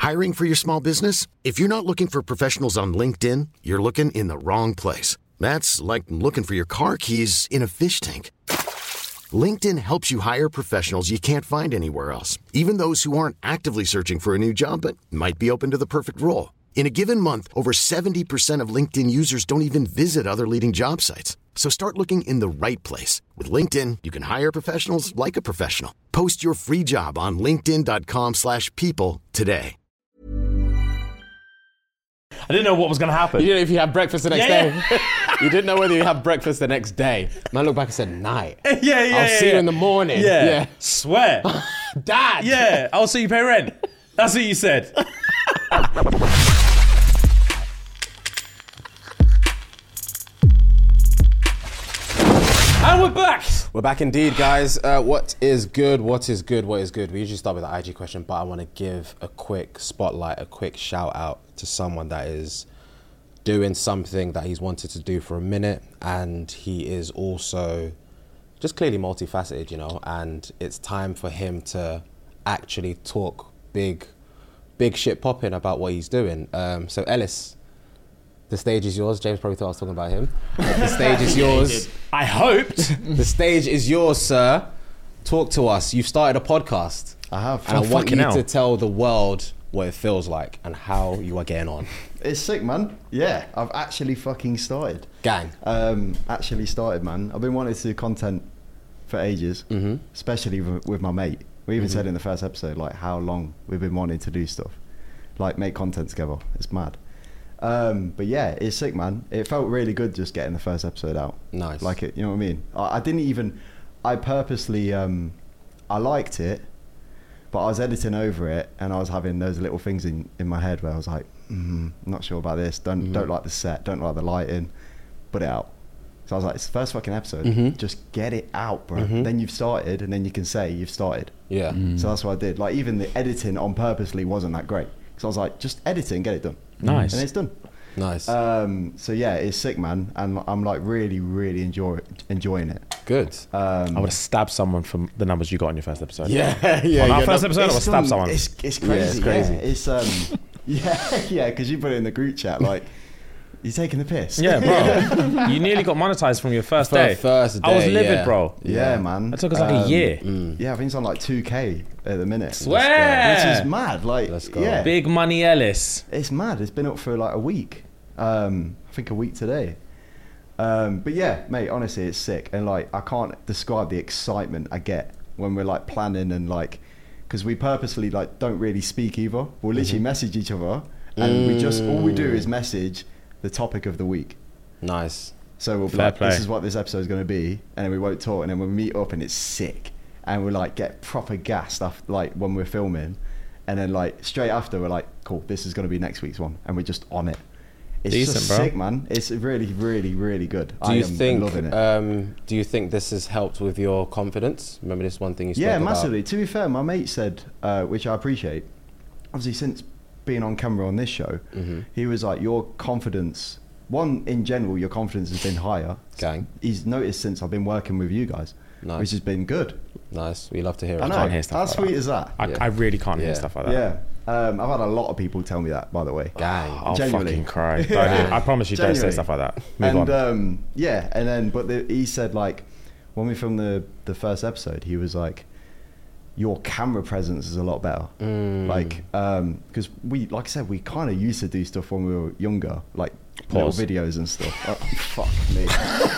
Hiring for your small business? If you're not looking for professionals on LinkedIn, you're looking in the wrong place. That's like looking for your car keys in a fish tank. LinkedIn helps you hire professionals you can't find anywhere else, even those who aren't actively searching for a new job but might be open to the perfect role. In a given month, over 70% of LinkedIn users don't even visit other leading job sites. So start looking in the right place. With LinkedIn, you can hire professionals like a professional. Post your free job on linkedin.com/people today. I didn't know what was going to happen. You didn't know if you had breakfast the next day. Yeah. You didn't know whether you had breakfast the next day. Man looked back and said, night. Yeah. I'll see you in the morning. Yeah. Swear. Dad. Yeah. I'll see you pay rent. That's what you said. And we're back. We're back indeed, guys. What is good? What is good? What is good? We usually start with the IG question, but I want to give a quick spotlight, a quick shout out to someone that is doing something that he's wanted to do for a minute, and he is also just clearly multifaceted, you know, and it's time for him to actually talk big shit popping about what he's doing. So Ellis, the stage is yours. James probably thought I was talking about him. The stage is yours. I hoped. The stage is yours, sir. Talk to us. You've started a podcast. I have. And I want you hell. to tell the world what it feels like and how you are getting on. It's sick, man. Yeah, I've actually fucking started. Gang. Actually started, man. I've been wanting to do content for ages, especially with my mate. We even said in the first episode, like, how long we've been wanting to do stuff. Like, make content together. It's mad. But yeah, it's sick, man. It felt really good just getting the first episode out. Nice. Like it, you know what I mean? I didn't even, I purposely, I liked it, but I was editing over it and I was having those little things in my head where I was like, I'm not sure about this, don't like the set, don't like the lighting, put it out. So I was like, it's the first fucking episode, just get it out, bro. Then you've started and then you can say you've started. Yeah. So that's what I did. Like, even the editing on purposely wasn't that great. So I was like, just edit it and get it done. Nice. And it's done. Nice. So yeah, it's sick, man. And I'm like really enjoying it. Good. I would have stabbed someone from the numbers you got on your first episode. Yeah. On our first episode, I would have stabbed someone. It's crazy. Yeah, it's crazy. Yeah, because you put it in the group chat, like, you're taking the piss. Yeah, bro. You nearly got monetized from your first day. First day, I was livid, yeah. bro. Yeah, man. It took us like a year. Yeah, I think it's on like 2K at the minute. Swear! Which is mad. Like, Let's go. yeah, Big money Ellis. it's mad. It's been up for like a week. I think a week today. But yeah, mate, honestly, it's sick. And like, I can't describe the excitement I get when we're like planning and like, because we purposely like don't really speak either. We'll literally message each other and we just, all we do is message the topic of the week. Nice. So we'll be Fair like, play. this is what this episode is going to be, and then we won't talk, and then we'll meet up and it's sick, and we'll like get proper gas stuff like when we're filming, and then like straight after we're like, cool, this is going to be next week's one, and we're just on it. It's Decent, just bro. sick, man. It's really, really, really good. Do you I am think? loving it. Do you think this has helped with your confidence? Remember this one thing you spoke Yeah, about? massively. To be fair, my mate said, which I appreciate, obviously since being on camera on this show, he was like, your confidence, one, in general, your confidence has been higher. Gang. He's noticed since I've been working with you guys, Nice. which has been good. Nice. We love to hear it. I know. can't hear stuff How like sweet that. is that? I really can't hear Yeah. stuff like that. Yeah. I've had a lot of people tell me that, by the way. Gang. I'll Genuinely. fucking cry. Don't do it. I promise you, don't say Genuinely. stuff like that. Move And on. yeah, and then he said like, when we filmed the first episode, he was like, your camera presence is a lot better. Like, because we, like I said, we kind of used to do stuff when we were younger, like Pause. little videos and stuff. Oh, fuck me.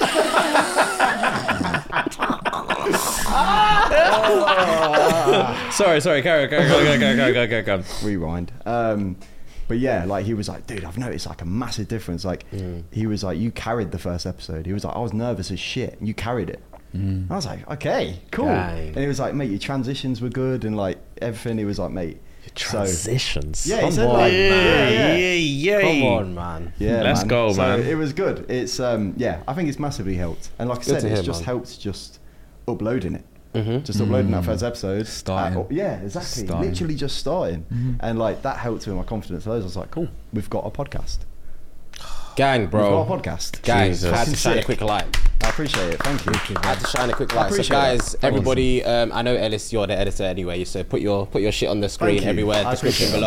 Sorry. Go. Rewind. But yeah, like he was like, dude, I've noticed like a massive difference. Like he was like, you carried the first episode. He was like, I was nervous as shit, and you carried it. I was like, okay, cool. Dang. And he was like, mate, your transitions were good, and like everything. He was like, mate, Transitions. So, yeah, he Come said on, like, man. yeah. Come on, man. Yeah, Let's go, so man. it was good. It's yeah, I think it's massively helped. And like I Good said, to it's hear, just man. helped just uploading it. Just uploading that first episode. Starting. Yeah, exactly. Starting. Literally just starting. And like that helped with my confidence. I was like, cool, we've got a podcast. Gang, bro. We've got a podcast. Gang, Jesus. I had to shine a Sick. quick light. I appreciate it. Thank you. I had to shine a quick light. So appreciate guys, that. everybody, I know Ellis, you're the editor anyway, so put your shit on the screen Thank you. everywhere, I description appreciate below.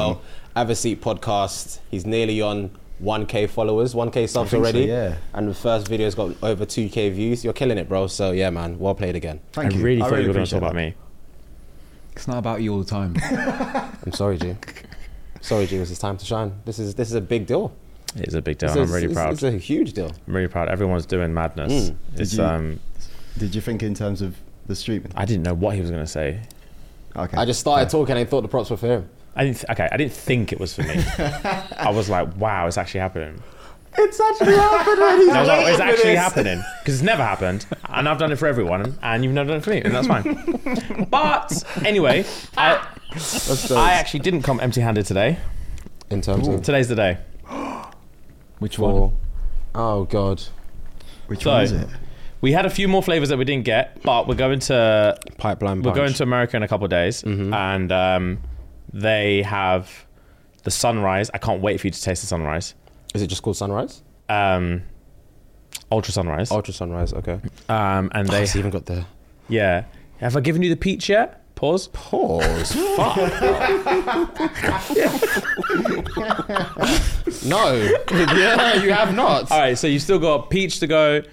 Have a Seat podcast. He's nearly on 1K followers, 1K subs think so, already. yeah. And the first video's got over 2K views. You're killing it, bro. So yeah, man, well played again. Thank I you. really thought you were going to appreciate talk about that. me. It's not about you all the time. I'm sorry, G. Sorry, G. It's time to shine. This is a big deal. It's a big deal. It's I'm really proud. It's a huge deal. I'm really proud. Everyone's doing madness. It's Did you think in terms of the streaming? I didn't know what he was going to say. Okay. I just started talking and thought the props were for him. I didn't think it was for me. I was like, wow, it's actually happening. It's actually happening. And I was like, it's actually happening because it's never happened, and I've done it for everyone, and you've never done it for me, and that's fine. But anyway, I actually didn't come empty-handed today. In terms of Today's the day. Which one? Oh God. Which So, one is it? We had a few more flavors that we didn't get, but we're going to Pipeline. we're going to America in a couple of days, and they have the sunrise. I can't wait for you to taste the sunrise. Is it just called Sunrise? Ultra sunrise. Ultra Sunrise. Okay. And they It's even got the yeah. Have I given you the peach yet? Pause. pause. Fuck. No. Yeah, you have not. All right, so you've still got peach to go,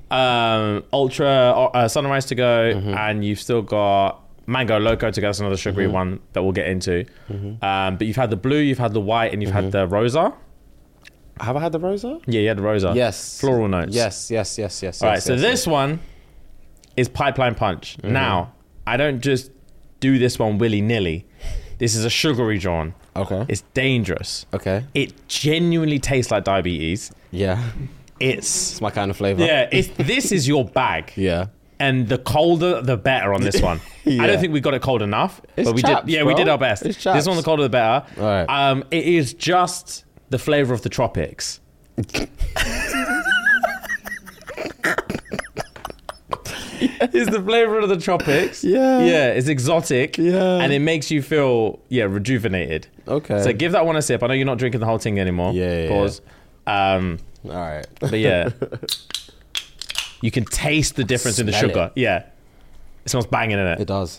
ultra sunrise to go, and you've still got mango loco to go. That's another sugary one that we'll get into. But you've had the blue, you've had the white, and you've had the rosa. Have I had the Rosa? Yeah, you had the rosa. Yes. Floral notes. Yes. All right, so this one is Pipeline Punch. Now, I don't just do this one willy-nilly. This is a sugary John. Okay. It's dangerous. Okay. It genuinely tastes like diabetes. Yeah. It's It's my kind of flavor. yeah. This is your bag. Yeah. And the colder, the better on this one. Yeah. I don't think we got it cold enough, It's but we chaps, did. Yeah, bro. we did our best. It's This chaps. one, the colder, the better. All right. It is just the flavor of the tropics. It's the flavor of the tropics. Yeah. Yeah, it's exotic. Yeah. And it makes you feel, rejuvenated. Okay. So give that one a sip. I know you're not drinking the whole thing anymore. Yeah. Pause. All right. But yeah. You can taste the difference in the Smell sugar. it. Yeah. It smells banging in it. It does.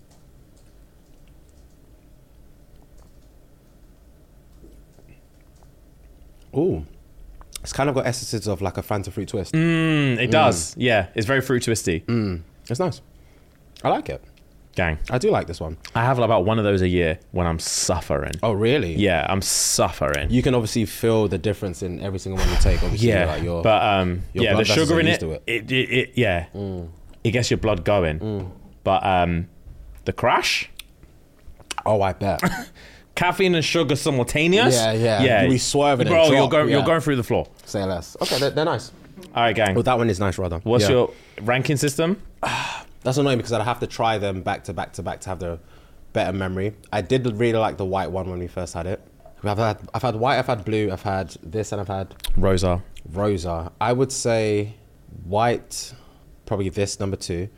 Ooh. It's kind of got essences of like a Fanta fruit twist. It does. Yeah. It's very fruit twisty. It's nice. I like it. Gang. I do like this one. I have about one of those a year when I'm suffering. Oh, really? Yeah, I'm suffering. You can obviously feel the difference in every single one you take. Obviously, Yeah, like your, but your yeah, blood the vessels sugar are in used it, to it. yeah, it gets your blood going. But the crash, Oh, I bet. caffeine and sugar simultaneous. Yeah. yeah. You'll be swerving and bro. drop, You're yeah. going through the floor. Say less. Okay, they're nice. All right, gang. Well, that one is nice, rather. What's Yeah. your ranking system? That's annoying because I'd have to try them back to back to back to have the better memory. I did really like the white one when we first had it. I've had white, I've had blue, I've had this, and I've had Rosa. Rosa. I would say white, probably this number 2.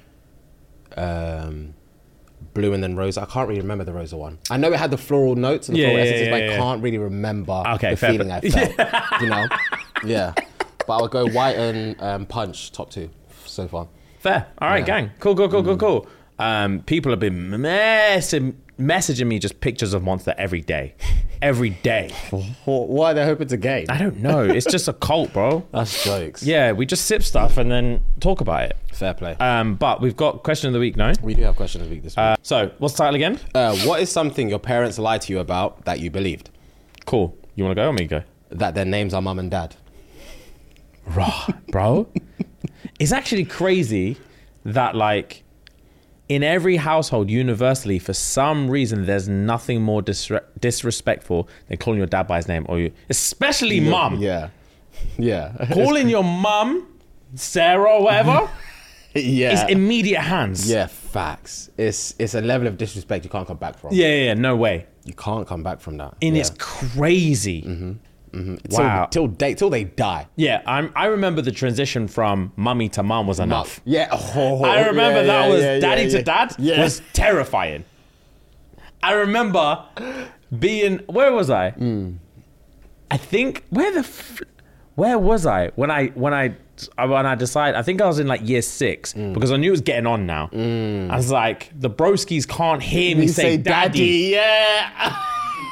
Blue and then Rosa. I can't really remember the Rosa one. I know it had the floral notes and the floral essences, but I can't really remember Okay, the fair feeling I felt. You know? Yeah. But I would go white and Punch, top 2 so far. Fair. All right, Yeah. gang. Cool. People have been messaging me just pictures of Monster every day. Every day. Why are they hoping to gain? I don't know. It's just a cult, bro. That's jokes. Yeah, we just sip stuff and then talk about it. Fair play. But we've got question of the week now. We do have question of the week this week. So, what's the title again? What is something your parents lied to you about that you believed? Cool. You want to go or me go? That their names are mum and dad. Raw, bro. It's actually crazy that, like, in every household, universally, for some reason, there's nothing more disrespectful than calling your dad by his name, or you, especially mum. Yeah. Calling your mum Sarah or whatever Yeah. is immediate hands. Yeah, facts. It's a level of disrespect you can't come back from. Yeah, no way. You can't come back from that. And yeah. it's crazy. Wow. Till they die. Yeah, I remember the transition from mummy to mum was enough. Yeah. Oh, I remember that was daddy to dad Yeah. was terrifying. I remember being, where was I? I think, where was I when I decided, I think I was in like year 6 because I knew it was getting on now. I was like, the broskies can't hear me say daddy. Yeah.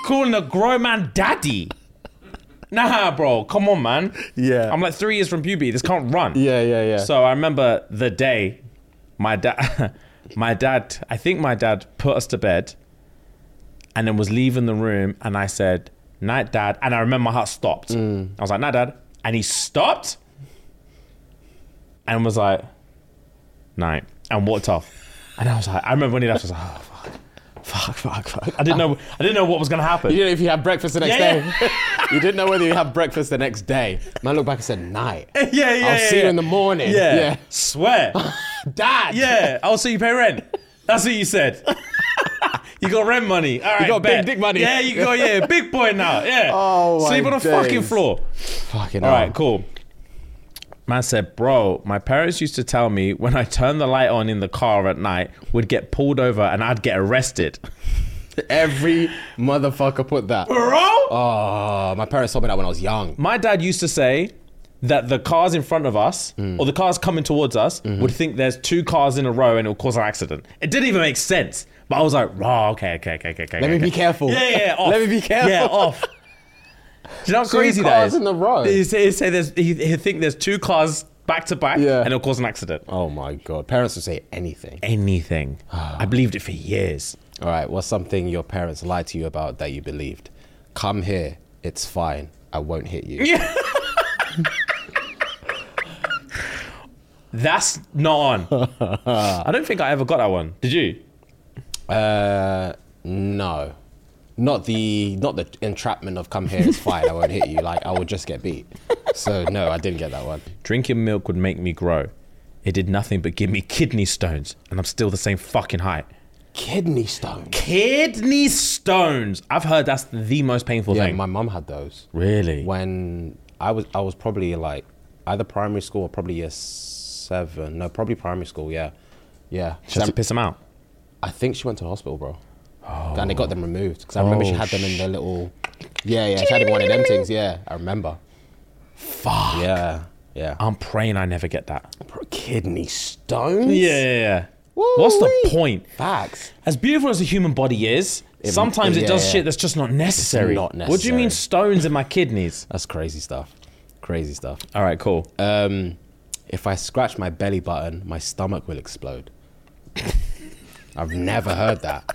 calling a grown man daddy. Nah, bro, come on, man. Yeah. I'm like 3 years from puberty. This can't run. Yeah. So I remember the day my dad, I think my dad put us to bed and then was leaving the room, and I said, night, Dad. And I remember my heart stopped. I was like, night, Dad. And he stopped and was like, night, and walked off. And I was like, I remember when he left, I was like, oh, fuck. I didn't know what was going to happen. You didn't know if you had breakfast the next Yeah, day. You didn't know whether you had breakfast the next day. Man looked back and said, night. Yeah. I'll see you in the morning. Yeah. Swear. Dad. Yeah. I'll see you pay rent. That's what you said. You got rent money. All right, got bet. big dick money. Yeah, you got, big boy now. Yeah. Oh, my Sleep on the days. fucking floor. Fucking All hell. right, cool. Man said, bro, my parents used to tell me when I turned the light on in the car at night, would get pulled over and I'd get arrested. Every motherfucker put that. Bro? Oh, my parents told me that when I was young. My dad used to say that the cars in front of us, or the cars coming towards us, would think there's 2 cars in a row and it'll cause an accident. It didn't even make sense. But I was like, raw, okay. Let me be careful. Yeah, off. Let me be careful. Yeah, off. Do you know how 2 crazy that cars is? in a row. He'd say he'd think there's 2 cars back to back, Yeah. and it'll cause an accident. Oh my God. Parents would say anything. Anything. I believed it for years. All right. What's something your parents lied to you about that you believed? Come here. It's fine. I won't hit you. Yeah. That's not on. I don't think I ever got that one. Did you? No. Not the entrapment of come here, it's fine, I won't hit you. Like, I would just get beat. So, no, I didn't get that one. Drinking milk would make me grow. It did nothing but give me kidney stones, and I'm still the same fucking height. Kidney stone. Kidney stones. I've heard that's the most painful Yeah, thing. my mum had those. Really? When I was probably like either primary school or probably year 7. No, probably primary school, yeah. Yeah. Just to piss them out. I think she went to the hospital, bro. And they got them removed. Because I remember she had them in their little... Yeah, she had one of them things, yeah. I remember. Fuck. Yeah. I'm praying I never get that. Kidney stones? Yeah. What's the point? Facts. As beautiful as the human body is, sometimes it does shit that's just not necessary. not What do you mean necessary. stones in my kidneys? That's crazy stuff. Crazy stuff. All right, cool. If I scratch my belly button, my stomach will explode. I've never heard that.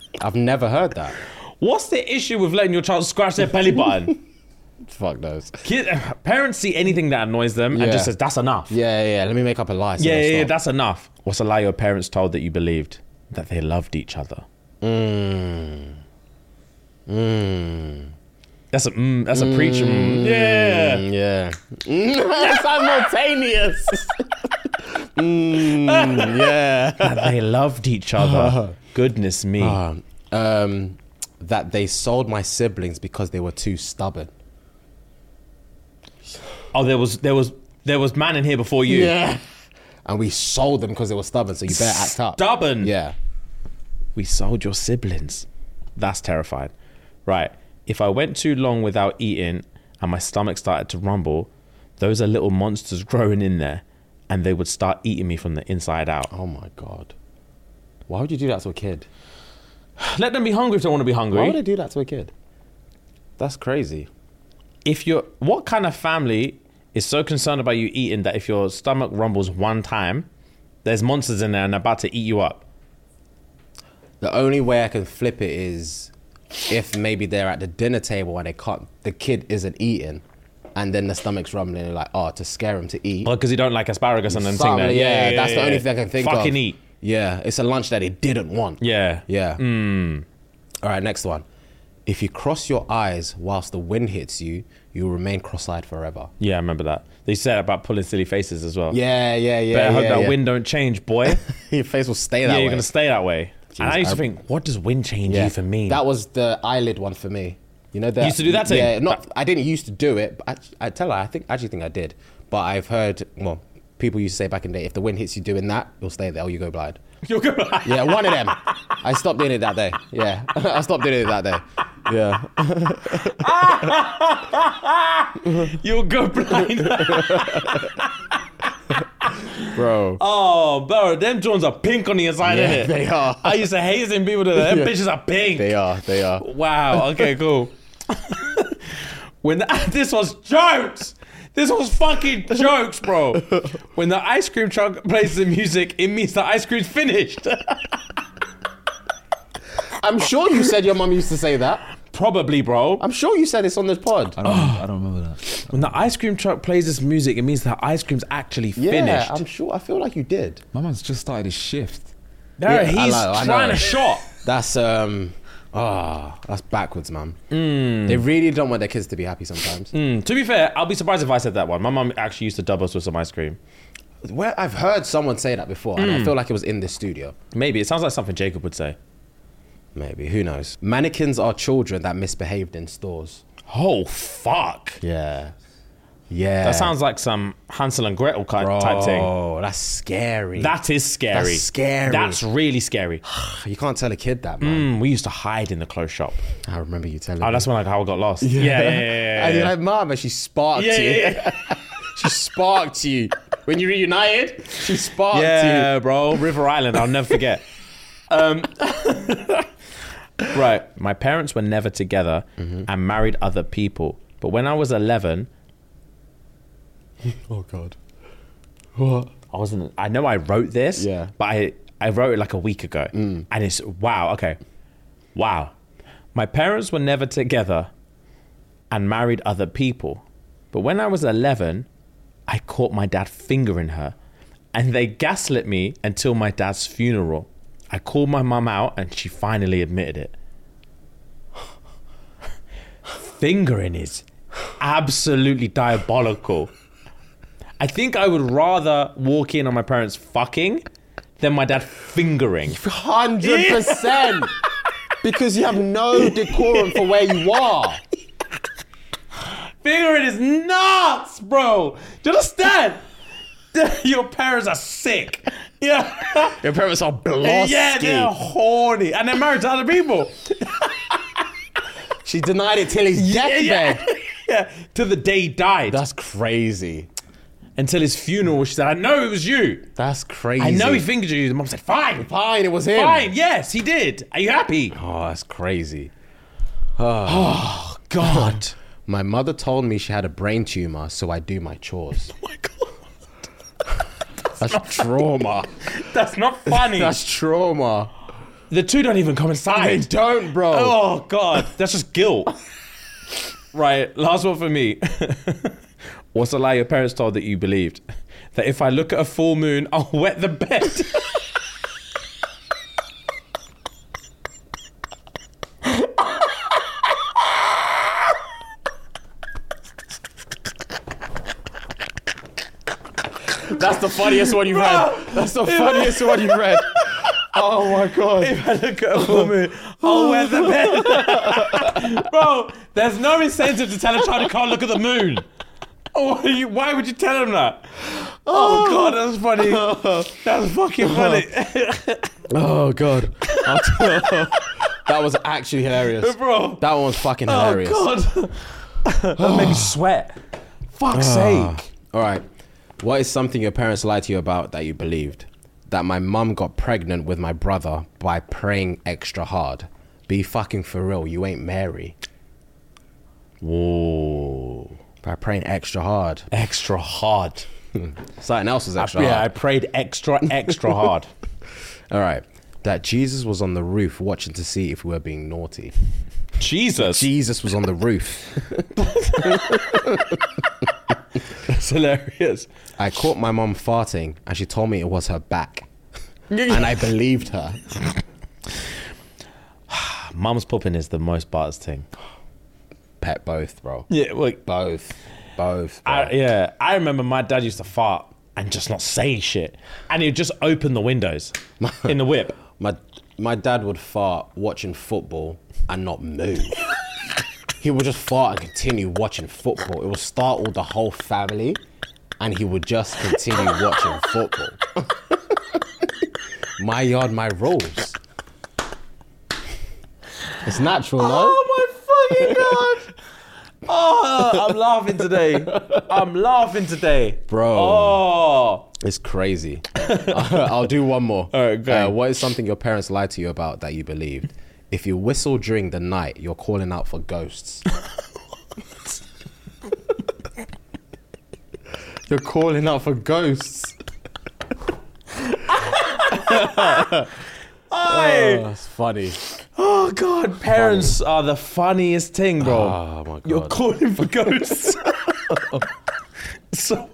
What's the issue with letting your child scratch their belly button? Fuck those. Parents see anything that annoys them and Yeah. just says, that's enough. Yeah. Let me make up a lie. So they'll Yeah, stop. that's enough. What's a lie your parents told that you believed? That they loved each other. That's a preacher. Yeah. Yeah. Simultaneous. Yeah. That they loved each other. Goodness me. That they sold my siblings because they were too stubborn. Oh, there was man in here before you. Yeah. And we sold them because they were stubborn, so you better act up. Stubborn. Yeah. We sold your siblings. That's terrifying. Right. If I went too long without eating and my stomach started to rumble, those are little monsters growing in there and they would start eating me from the inside out. Oh my God. Why would you do that to a kid? Let them be hungry if they want to be Why would hungry. they do that to a kid? That's crazy. What kind of family is so concerned about you eating that if your stomach rumbles one time, there's monsters in there and they're about to eat you up? The only way I can flip it is if maybe they're at the dinner table and the kid isn't eating, and then the stomach's rumbling and like, to scare him to eat. Well, because you don't like asparagus and then thing Something, there. yeah, that's the only thing I can think of. Fucking eat. Yeah, it's a lunch that they didn't want. Yeah. Yeah. All right, next one. If you cross your eyes whilst the wind hits you, you'll remain cross-eyed forever. Yeah, I remember that. They said about pulling silly faces as well. Yeah. Better hope that wind don't change, boy. Your face will stay that Yeah, way. you're going to stay that way. And I used to I- think, what does wind change you for me? That was the eyelid one for me. You know that. You used to do that thing? Yeah, I didn't used to do it, but I tell her, I actually think I did. But I've heard, people used to say back in the day, if the wind hits you doing that, you'll stay there or you go blind. You'll go Yeah, one of them. I stopped doing it that day. Yeah, I stopped doing it that day. Yeah. You'll go blind. Bro. Oh, bro, them Jones are pink on the inside, Yeah, innit? they are. I used to hate seeing people do that. Them Yeah. bitches are pink. They are. Wow. Okay, cool. This was jokes. This was fucking jokes, bro. When the ice cream truck plays the music, it means the ice cream's finished. I'm sure you said your mum used to say that. Probably, bro. I'm sure you said this on this pod. I don't remember that. When the ice cream truck plays this music, it means the ice cream's actually finished. I'm sure. I feel like you did. My man's just started his shift. There, Yeah, he's I know. trying to shot. That's that's backwards, man. They really don't want their kids to be happy sometimes. To be fair, I'll be surprised if I said that one. My mum actually used to dub us with some ice cream. Where I've heard someone say that before, and I feel like it was in this studio. Maybe. It sounds like something Jacob would say. Maybe, who knows? Mannequins are children that misbehaved in stores. Oh, fuck. Yeah. That sounds like some Hansel and Gretel type thing. Oh, that's scary. That is scary. That's scary. That's really scary. You can't tell a kid that, man. We used to hide in the clothes shop. I remember you telling Oh, me. that's when how I got lost. Yeah. And you're like, Mum, and she sparked you. Yeah. She sparked you. When you reunited, she sparked you. Yeah, bro. River Island, I'll never forget. Right. My parents were never together and married other people. But when I was 11, Oh, God. What? I know I wrote this, Yeah. but I wrote it like a week ago. And it's, wow, okay. Wow. My parents were never together and married other people. But when I was 11, I caught my dad fingering her. And they gaslit me until my dad's funeral. I called my mum out and she finally admitted it. Fingering is absolutely diabolical. I think I would rather walk in on my parents fucking than my dad fingering. 100%. Because you have no decorum for where you are. Fingering is nuts, bro. Do you understand? Your parents are sick. Yeah. Your parents are blosky. Yeah, they're horny. And they're married to other people. She denied it till his deathbed. Yeah. Till the day he died. That's crazy. Until his funeral, she said, I know it was you. That's crazy. I know he fingered you. The mom said, fine. Fine, it was him. Fine. Yes, he did. Are you happy? Oh, that's crazy. Oh, God. My mother told me she had a brain tumor, so I do my chores. Oh, my God. That's trauma. That's not funny. That's trauma. The two don't even They coincide. don't, bro. Oh, God. That's just guilt. Right. Last one for me. What's the lie your parents told that you believed? That if I look at a full moon, I'll wet the bed. That's the funniest one you've read. That's the funniest one you've read. Oh my God. If I look at a full moon, I'll wet the bed. Bro, there's no incentive to tell a child you can't look at the moon. Why would you tell him that? Oh, God, that's funny. That's fucking funny. Oh God. That was actually hilarious. Bro. That one was fucking hilarious. Oh, God. That made me sweat. Fuck's sake. All right. What is something your parents lied to you about that you believed? That my mum got pregnant with my brother by praying extra hard. Be fucking for real. You ain't Mary. Whoa. By praying extra hard. Extra hard. Something else was extra Yeah, I hard. prayed extra hard. All right. That Jesus was on the roof watching to see if we were being naughty. Jesus. Jesus was on the roof. That's hilarious. I caught my mum farting and she told me it was her back. And I believed her. Mum's pooping is the most bars thing. Pet both, bro. Yeah, like Both. Bro. I remember my dad used to fart and just not say shit, and he'd just open the windows in the whip. My dad would fart watching football and not move. He would just fart and continue watching football. It would startle the whole family, and he would just continue watching football. My yard, my rules. It's natural, no? Oh my fucking god! Oh, I'm laughing today. I'm laughing today, Bro. Oh, It's crazy. I'll do one more. All right, go ahead. What is something your parents lied to you about that you believed? If you whistle during the night, you're calling out for ghosts. You're calling out for ghosts. Oh, that's funny. Oh God, parents are the funniest thing, bro. Oh my God. You're calling for ghosts. So,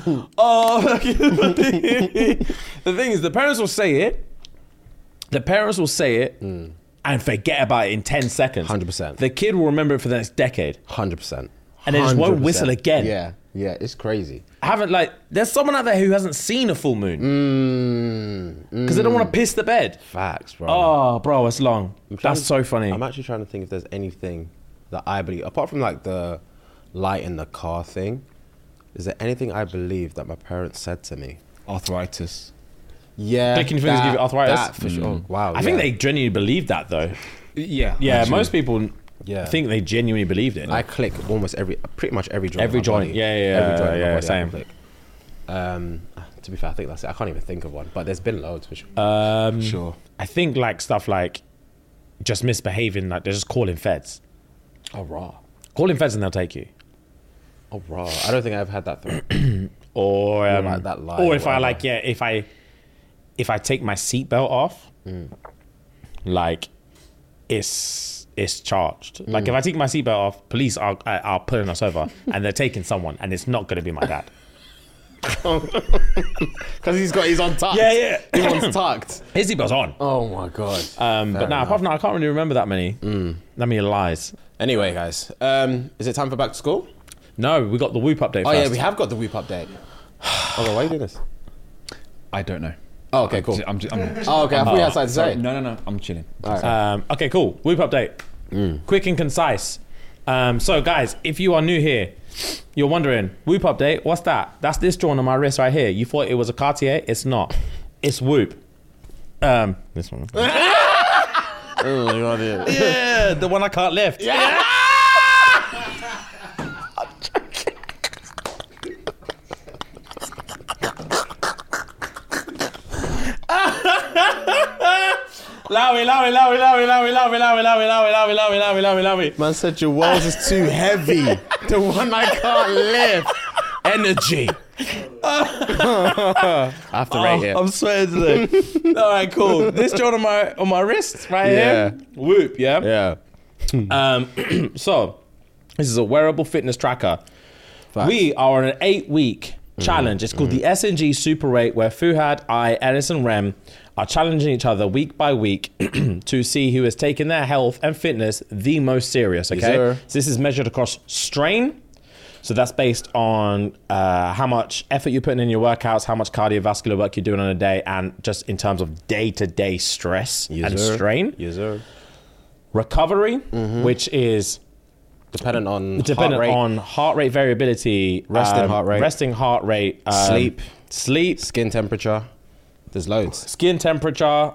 the thing is, the parents will say it. The parents will say it and forget about it in 10 seconds. 100%. The kid will remember it for the next decade. 100%. And they just won't whistle again. Yeah, it's crazy. I haven't, like, there's someone out there who hasn't seen a full moon because they don't want to piss the bed. Facts, bro. Oh, bro, it's long. That's so funny. I'm actually trying to think if there's anything that I believe, apart from like the light in the car thing, is there anything I believe that my parents said to me? Arthritis. Yeah. Clicking fingers give you arthritis? That for sure. Oh, wow. I think they genuinely believe that, though. Yeah. Yeah, actually. most people Yeah. think they genuinely believed it. I click almost pretty much every joint. Every of my joint. body. Yeah, Every joint of my body I same. click. To be fair, I think that's it. I can't even think of one, but there's been loads for sure. Sure. I think like stuff like just misbehaving, like they're just calling feds. Oh, raw. Calling feds and they'll take you. Oh, raw. I don't think I've had that through. Or like that lie or or if I whatever. like, yeah, if I take my seatbelt off, like it's charged. Like if I take my seatbelt off, police are pulling us over and they're taking someone and it's not going to be my dad. Because he's on tucked. Yeah. He wants tucked. His seatbelt's on. Oh my God. But now, apart from that, I can't really remember that many. That many lies. Anyway, guys, is it time for back to school? No, we got the Whoop update Oh first. yeah, we have got the Whoop update. Oh, why are you doing this? I don't know. Oh, okay, cool. I'm Oh, okay, I thought you had something to say. No. I'm chilling. Okay, cool. Whoop update. Quick and concise. So, guys, if you are new here, you're wondering, Whoop update, what's that? That's this drawn on my wrist right here. You thought it was a Cartier? It's not. It's Whoop. This one. Oh my God, yeah. Yeah, the one I can't lift. Yeah. Lowy. Man said your walls is too heavy. The one I can't lift. Energy. I have to rate it. I'm sweating today. All right, cool. This drawn on my wrist right Yeah. here. Whoop, yeah. Yeah. So, this is a wearable fitness tracker. Facts. We are on an 8-week challenge. It's called the SNG Super 8, where Fuhad, I, Ellis, and Rem are challenging each other week by week to see who has taken their health and fitness the most serious, okay? sir. So this is measured across strain. So that's based on how much effort you're putting in your workouts, how much cardiovascular work you're doing on a day, and just in terms of day-to-day stress and strain. Yes, sir. Recovery, which is Dependent on heart rate variability, Resting heart rate, sleep, skin temperature. There's loads. skin temperature,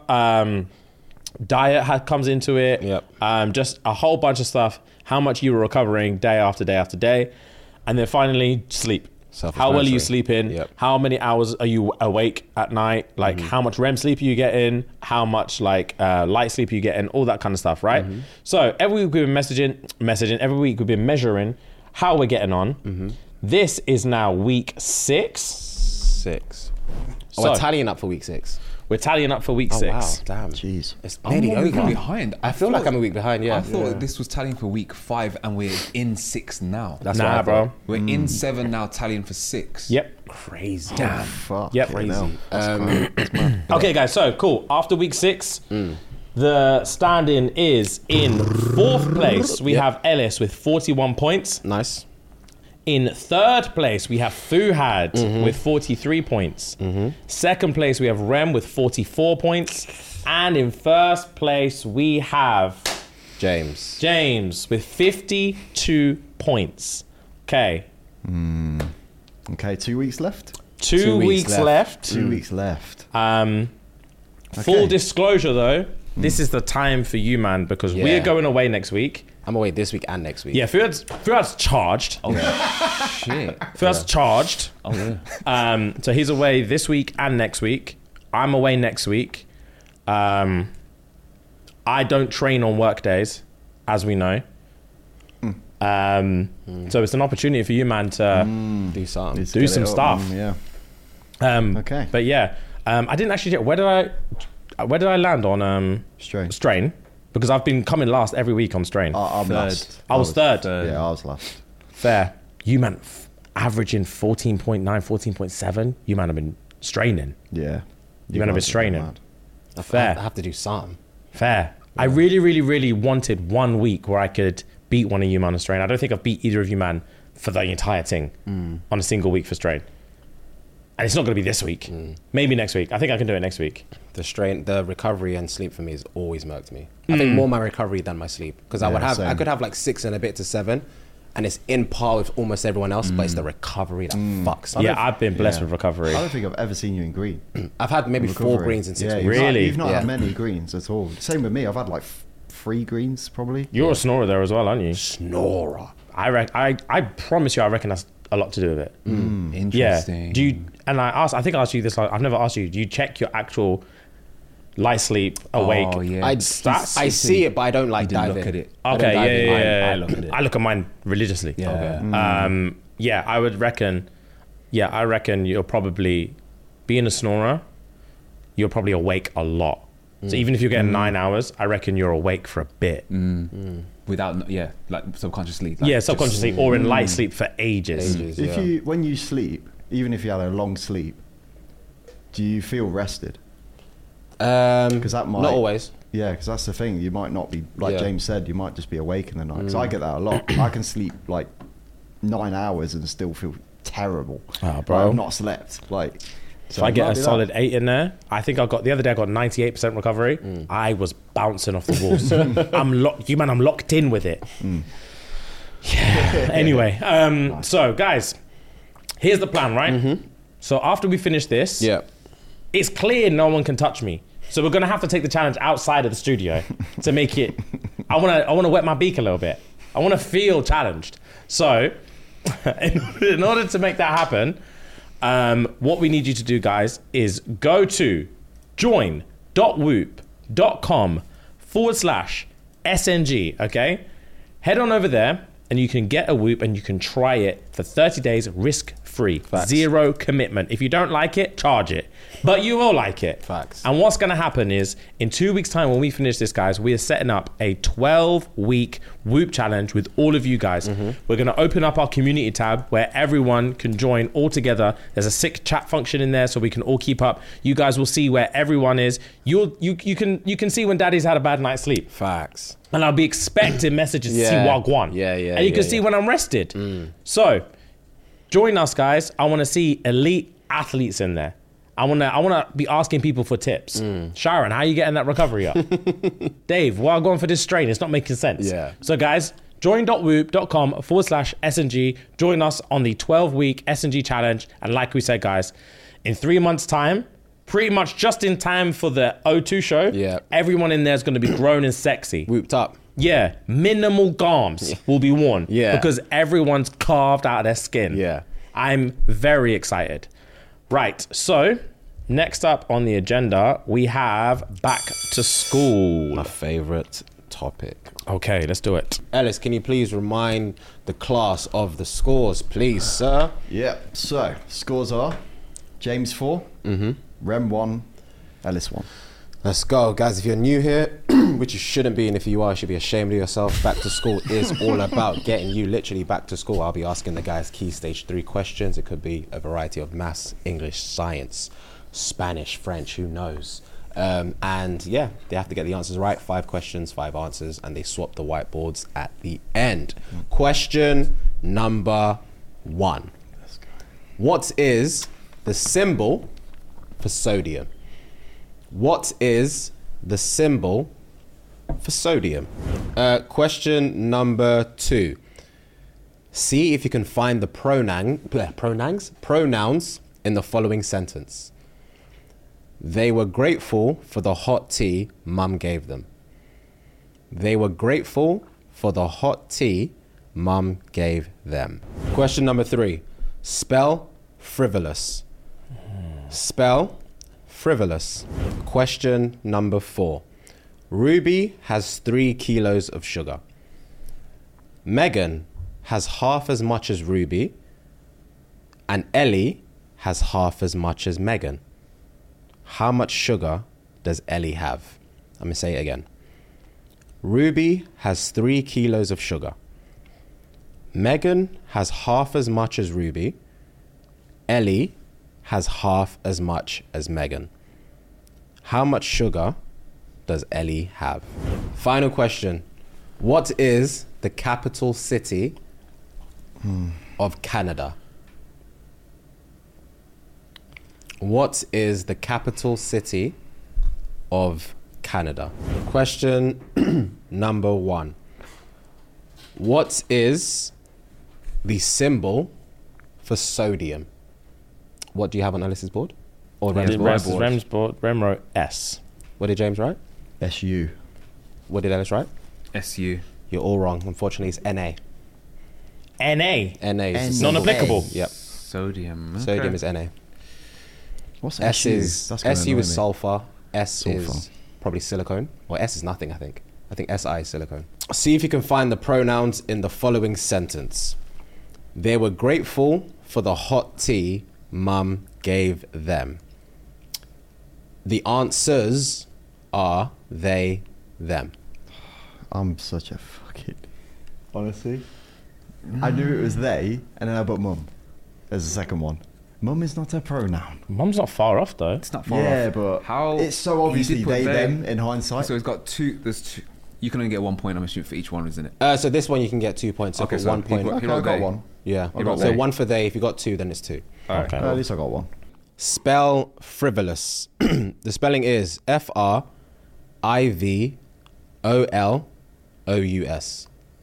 diet comes into it. Yep. Just a whole bunch of stuff. How much you were recovering day after day after day, and then finally sleep. How well are you sleeping? Yep. How many hours are you awake at night? Like how much REM sleep are you getting? How much like light sleep are you getting? All that kind of stuff, right? So every week we've been messaging. Every week we've been measuring how we're getting on. This is now week 6. 6. So We're tallying up for week 6. we're tallying up for week 6. Wow, damn. Jeez. It's I'm nearly 1 week over. behind. I feel like I'm a week behind, yeah. I thought this was tallying for week 5 and we're in 6 now. That's what I Nah, thought. bro. We're in 7 now, tallying for 6. Yep. Crazy. Damn. Fuck. Yep. Crazy. Okay, guys. So cool. After week 6, the standing is in 4th place. We have Ellis with 41 points. Nice. In 3rd place, we have Fuhad with 43 points. 2nd place, we have Rem with 44 points. And in 1st place, we have James with 52 points. Okay. Okay, 2 weeks left. 2 weeks left. 2 weeks left. Full disclosure, though, this is the time for you, man, because we're going away next week. I'm away this week and next week. Yeah, Fuad's charged. Oh shit. Fuad's charged. Oh yeah. So he's away this week and next week. I'm away next week. I don't train on work days, as we know. So it's an opportunity for you, man, to Do something. Let's do get some it up, stuff. man, Yeah. Okay. But yeah, I didn't actually check. Where did I land on Strain. Because I've been coming last every week on Strain. I'm Third. last. I was third. Yeah, I was last. Fair. You man averaging 14.9, 14.7. You man have been straining. Yeah. You man have been guys are straining. mad. Fair. I have to do something. Fair. I really, really, really wanted 1 week where I could beat one of you man on Strain. I don't think I've beat either of you man for the entire thing on a single week for Strain. And it's not going to be this week. Maybe next week. I think I can do it next week. The recovery and sleep for me has always murked me. I think more my recovery than my sleep, because I same. could have like 6 and a bit to 7, and it's in par with almost everyone else, but it's the recovery that fucks me. Yeah, I've been blessed with recovery. I don't think I've ever seen you in green. I've had maybe 4 Recovery. greens in 6 Yeah, weeks. Really? You've not Yeah. had many greens at all. Same with me. I've had like 3 greens probably. You're a snorer there as well, aren't you? Snorer. I promise you, I reckon that's a lot to do with it. Yeah. Interesting. Do you? And I think I asked you this. I've never asked you. Do you check your actual light, sleep, awake? Oh, yeah. Stats? I see it, but I don't like didn't dive look in. at it. I don't Okay, dive in. yeah. I look at it. I look at mine religiously. Yeah. Yeah, I would reckon. Yeah, I reckon you're probably being a snorer. You're probably awake a lot. So even if you're getting 9 hours, I reckon you're awake for a bit. Without, like subconsciously. Like, Yeah, subconsciously or in light sleep for ages. Ages, If yeah. when you sleep, even if you had a long sleep, do you feel rested? Because that might Not always. Yeah, because that's the thing. You might not be like Yeah. James said. You might just be awake in the night. Because I get that a lot. I can sleep like 9 hours and still feel terrible. Oh, bro. Like, I've not slept. Like, so If I it get might a be that. solid 8 in there, I think the other day I got 98% recovery. I was bouncing off the walls. I'm locked in with it. Yeah. Anyway, so guys, here's the plan, right? So after we finish this, Yeah. it's clear no one can touch me. So we're gonna have to take the challenge outside of the studio to make it. I wanna wet my beak a little bit. I wanna feel challenged. So, in order to make that happen, what we need you to do, guys, is go to join.whoop.com/SNG. Okay, head on over there and you can get a Whoop and you can try it for 30 days risk-free. Zero commitment. If you don't like it, charge it. But you will like it. Facts. And what's going to happen is in 2 weeks' time when we finish this, guys, we are setting up a 12-week Whoop challenge with all of you guys. We're going to open up our community tab where everyone can join all together. There's a sick chat function in there so we can all keep up. You guys will see where everyone is. You can see when daddy's had a bad night's sleep. Facts. And I'll be expecting messages to see Yeah. Wagwan. Yeah. And you can see when I'm rested. So, join us, guys. I want to see elite athletes in there. I want to be asking people for tips. Sharon, how are you getting that recovery up? Dave, Wagwan for this strain. It's not making sense. Yeah. So, guys, join.whoop.com/SNG. Join us on the 12-week SNG challenge. And like we said, guys, in 3 months' time, pretty much just in time for the O2 show, Yeah. everyone in there is going to be grown and sexy. Whooped up. Yeah, minimal garms will be worn. Yeah. Because everyone's carved out of their skin. Yeah. I'm very excited. Right, so next up on the agenda, we have back to school. My favourite topic. Okay, let's do it. Ellis, can you please remind the class of the scores, please, sir? Yeah. So scores are James 4, Rem 1, Ellis 1. Let's go, guys. If you're new here, which you shouldn't be, and if you are, you should be ashamed of yourself. Back to school is all about getting you literally back to school. I'll be asking the guys key stage 3 questions. It could be a variety of maths, English, science, Spanish, French, who knows? And yeah, they have to get the answers right. 5 questions, 5 answers, and they swap the whiteboards at the end. Question number 1. Let's go. What is the symbol for sodium? What is the symbol for sodium? Question number 2. See if you can find the pronouns in the following sentence. They were grateful for the hot tea Mum gave them. They were grateful for the hot tea mum gave them? Question number 3. Spell frivolous. Spell frivolous. Question number 4. Ruby has 3 kilos of sugar. Megan has half as much as Ruby, and Ellie has half as much as Megan. How much sugar does Ellie have? I'm going to say it again. Ruby has 3 kilos of sugar. Megan has half as much as Ruby. Ellie has half as much as Megan. How much sugar does Ellie have? Final question. What is the capital city of Canada? What is the capital city of Canada? Question number 1. What is the symbol for sodium? What do you have on Alice's board? Or Rem's board? Rem wrote S. What did James write? SU. What did Alice write? SU. You're all wrong. Unfortunately, it's NA. NA. NA is the NA. symbol. Non-applicable. Yep. Sodium. Okay. Sodium is Na. What's S SU? is That's gonna SU annoy is me. sulfur. S Sulfur. is probably silicone. Or S is nothing, I think. I think SI is silicone. See if you can find the pronouns in the following sentence. They were grateful for the hot tea mum gave them. The answers are they, them. I'm such a fucking... Honestly. I knew it was they, and then I put mum as the second one. Mum is not a pronoun. Mum's not far off though. It's not far Yeah, off. but How it's so you obviously did put they, them in hindsight. So it's got 2. There's 2. You can only get 1 point, I'm assuming, for each one, isn't it? So this one you can get 2 points. So Okay, put so 1 point. he Okay, I got they. one. Yeah. I got So one. 1 for they. If you got 2, then it's 2. Okay. At least I got one. Spell frivolous. The spelling is FRIVOLOUS.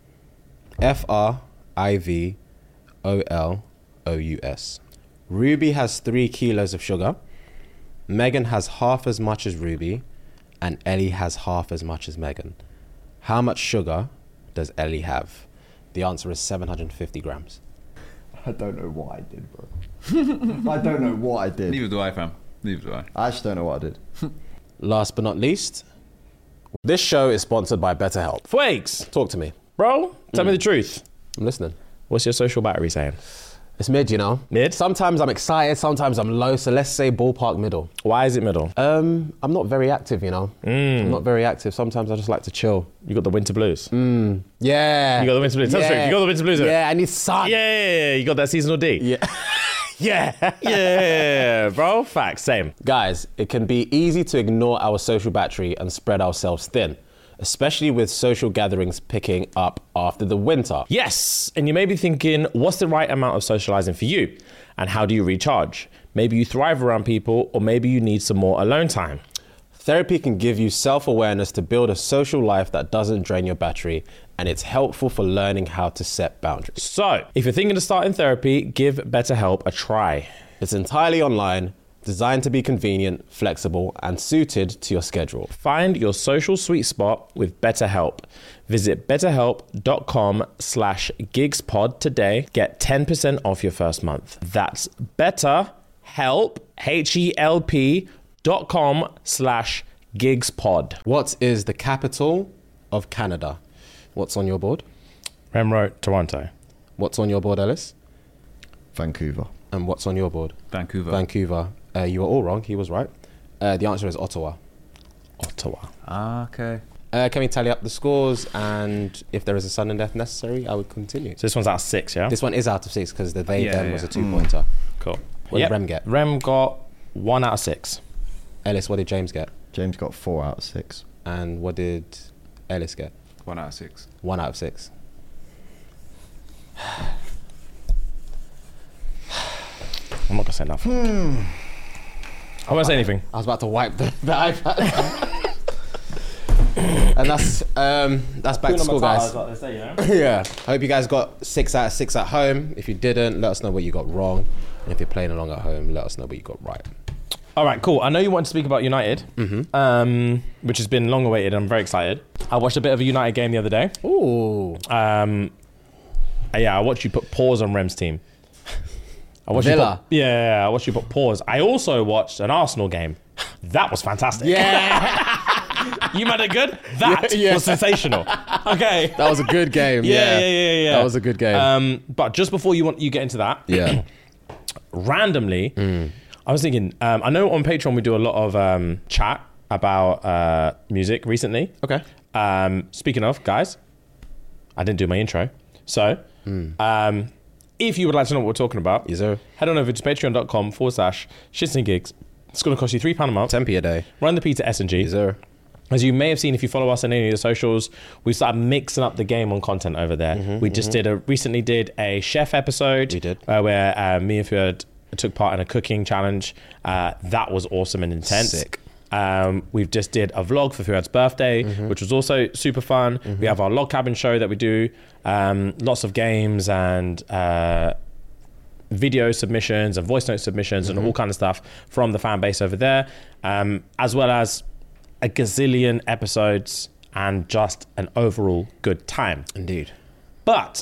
FRIVOLOUS. Ruby has 3 kilos of sugar. Megan has half as much as Ruby, and Ellie has half as much as Megan. How much sugar does Ellie have? The answer is 750 grams. I don't know what I did, bro. I don't know what I did. Neither do I, fam. Neither do I. I actually don't know what I did. Last but not least, this show is sponsored by BetterHelp. Flakes. Talk to me. Bro, tell me the truth. I'm listening. What's your social battery saying? It's mid, you know. Mid? Sometimes I'm excited, sometimes I'm low. So let's say ballpark middle. Why is it middle? I'm not very active, you know. I'm not very active. Sometimes I just like to chill. You got the winter blues. Yeah. You got the winter blues. Tell the truth. You got the winter blues. Yeah, I need sun. Yeah. You got that seasonal D. Yeah. Yeah. Yeah, bro. Facts. Same. Guys, it can be easy to ignore our social battery and spread ourselves thin, especially with social gatherings picking up after the winter. Yes, and you may be thinking, what's the right amount of socializing for you? And how do you recharge? Maybe you thrive around people, or maybe you need some more alone time. Therapy can give you self-awareness to build a social life that doesn't drain your battery, and it's helpful for learning how to set boundaries. So, if you're thinking of starting therapy, give BetterHelp a try. It's entirely online, designed to be convenient, flexible, and suited to your schedule. Find your social sweet spot with BetterHelp. Visit betterhelp.com/gigspod today. Get 10% off your first month. That's BetterHelp, HELP.com/gigspod. What is the capital of Canada? What's on your board? Rem wrote Toronto. What's on your board, Ellis? Vancouver. And what's on your board? Vancouver. Vancouver. You were all wrong. He was right. The answer is Ottawa. Ottawa. Okay. Can we tally up the scores? And if there is a sudden death necessary, I would continue. So this one's out of 6, yeah? This one is out of 6 because the they Yeah, then yeah. was a 2-pointer. Cool. What did Rem get? Rem got 1 out of 6. Ellis, what did James get? James got 4 out of 6. And what did Ellis get? 1 out of 6. 1 out of 6. I'm not going to say nothing. I won't say anything. I was about to wipe the iPad. And that's back to school, guys. Yeah. I hope you guys got 6 out of 6 at home. If you didn't, let us know what you got wrong. And if you're playing along at home, let us know what you got right. All right, cool. I know you want to speak about United, which has been long awaited. I'm very excited. I watched a bit of a United game the other day. Ooh. Yeah, I watched you put pause on Rem's team. I watched Villa. I watched you put pause. I also watched an Arsenal game. That was fantastic. Yeah. You made it good? That was sensational. Okay. That was a good game. Yeah. That was a good game. But just before you get into that, Yeah. randomly, I was thinking, I know on Patreon we do a lot of chat about music recently. Okay. Speaking of, guys, I didn't do my intro. So, if you would like to know what we're talking about, Yes, sir. head on over to patreon.com/shits and gigs. It's going to cost you £3 a month. 10p a day. Run the P to S&G. Yes, sir. As you may have seen if you follow us on any of the socials, we started mixing up the game on content over there. We just recently did a chef episode. We did. Where me and Fuad took part in a cooking challenge. That was awesome and intense. Sick. We've just did a vlog for Fuad's birthday, which was also super fun. We have our log cabin show that we do. Lots of games and video submissions and voice note submissions and all kind of stuff from the fan base over there, as well as a gazillion episodes and just an overall good time. Indeed. But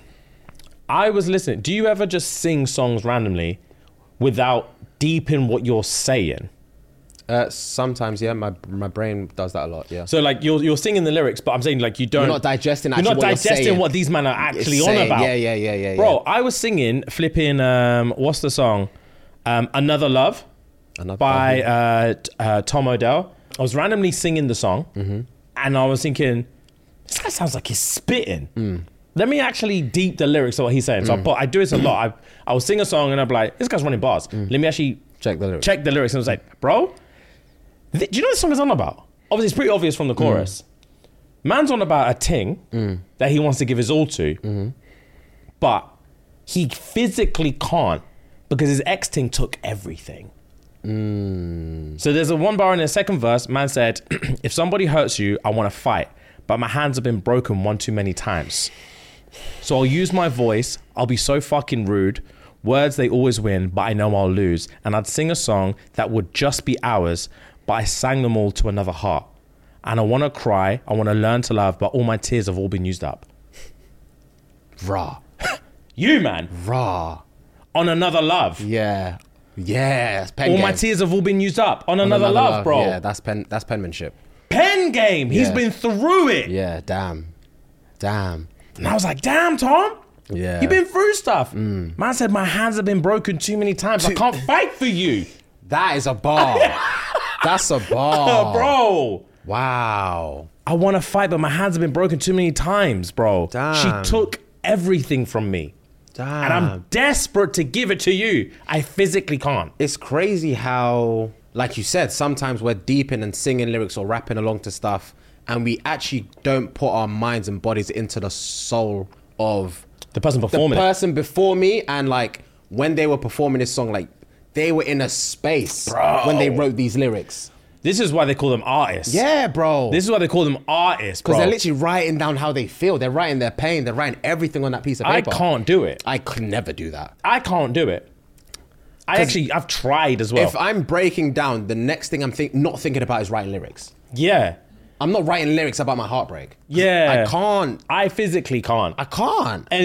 I was listening. Do you ever just sing songs randomly without deep in what you're saying? Sometimes, yeah, my brain does that a lot, yeah. So like you're singing the lyrics, but I'm saying like you don't. You're not digesting You're actually not what you're digesting saying. what these men are actually It's on saying, about. Yeah. Bro, I was singing flipping what's the song? Another Love by Tom Odell. I was randomly singing the song, and I was thinking, this guy sounds like he's spitting. Let me actually deep the lyrics of what he's saying. So I do this a lot. I will sing a song and I'll be like, this guy's running bars. Let me actually Check the lyrics. check the lyrics. And I was like, bro, do you know what this song is on about? Obviously, it's pretty obvious from the chorus. Man's on about a ting that he wants to give his all to, but he physically can't because his ex-ting took everything. So there's a one bar in the second verse. Man said, if somebody hurts you, I want to fight, but my hands have been broken one too many times. So I'll use my voice. I'll be so fucking rude. Words, they always win, but I know I'll lose. And I'd sing a song that would just be ours, but I sang them all to another heart. And I want to cry. I want to learn to love, but all my tears have all been used up. Raw. You, man, Raw. on Another Love. Yeah. That's pen All game. my tears have all been used up. On Another Love, bro. Yeah, that's penmanship. Pen game. He's Yeah. been through it. Yeah, damn. And I was like, damn, Tom. Yeah. You've been through stuff. Man said, my hands have been broken too many times. I can't fight for you. That is a bar. That's a bar. Bro. Wow. I want to fight, but my hands have been broken too many times, bro. Damn. She took everything from me. Damn. And I'm desperate to give it to you. I physically can't. It's crazy how, like you said, sometimes we're deep in and singing lyrics or rapping along to stuff, and we actually don't put our minds and bodies into the soul of The person the performing it. person before me. And like when they were performing this song, like they were in a space when they wrote these lyrics. This is why they call them artists. Yeah, bro. This is why they call them artists, bro. Because they're literally writing down how they feel. They're writing their pain. They're writing everything on that piece of I paper. can't do it. I could never do that. I can't do it. I've tried as well. If I'm breaking down, the next thing I'm not thinking about is writing lyrics. Yeah. I'm not writing lyrics about my heartbreak. Yeah. I can't. I physically can't. I can't. And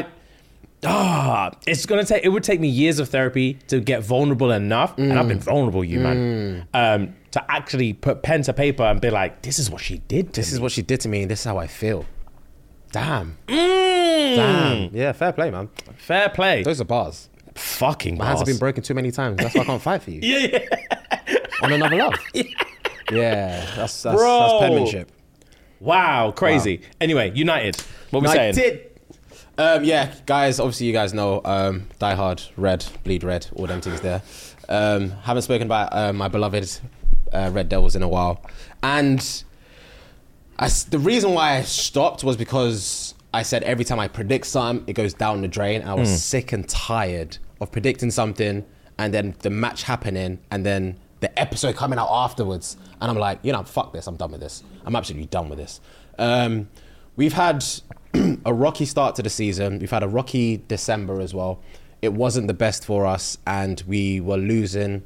it would take me years of therapy to get vulnerable enough, and I've been vulnerable, man, to actually put pen to paper and be like, this is what she did to This me. is what she did to me, and this is how I feel. Damn. Damn. Yeah, fair play, man. Fair play. Those are bars. Fucking My hands have bars. been broken too many times. That's why I can't fight for you. Yeah. On Another Love. Yeah, that's Bro. penmanship. Wow, crazy. Anyway, United. What we saying? Yeah, guys, obviously you guys know Die Hard, Red, Bleed Red, all them things there. Haven't spoken about my beloved Red Devils in a while. And the reason why I stopped was because I said every time I predict something, it goes down the drain. I was sick and tired of predicting something and then the match happening and then the episode coming out afterwards. And I'm like, fuck this. I'm done with this. I'm absolutely done with this. We've had a rocky start to the season. We've had a rocky December as well. It wasn't the best for us and we were losing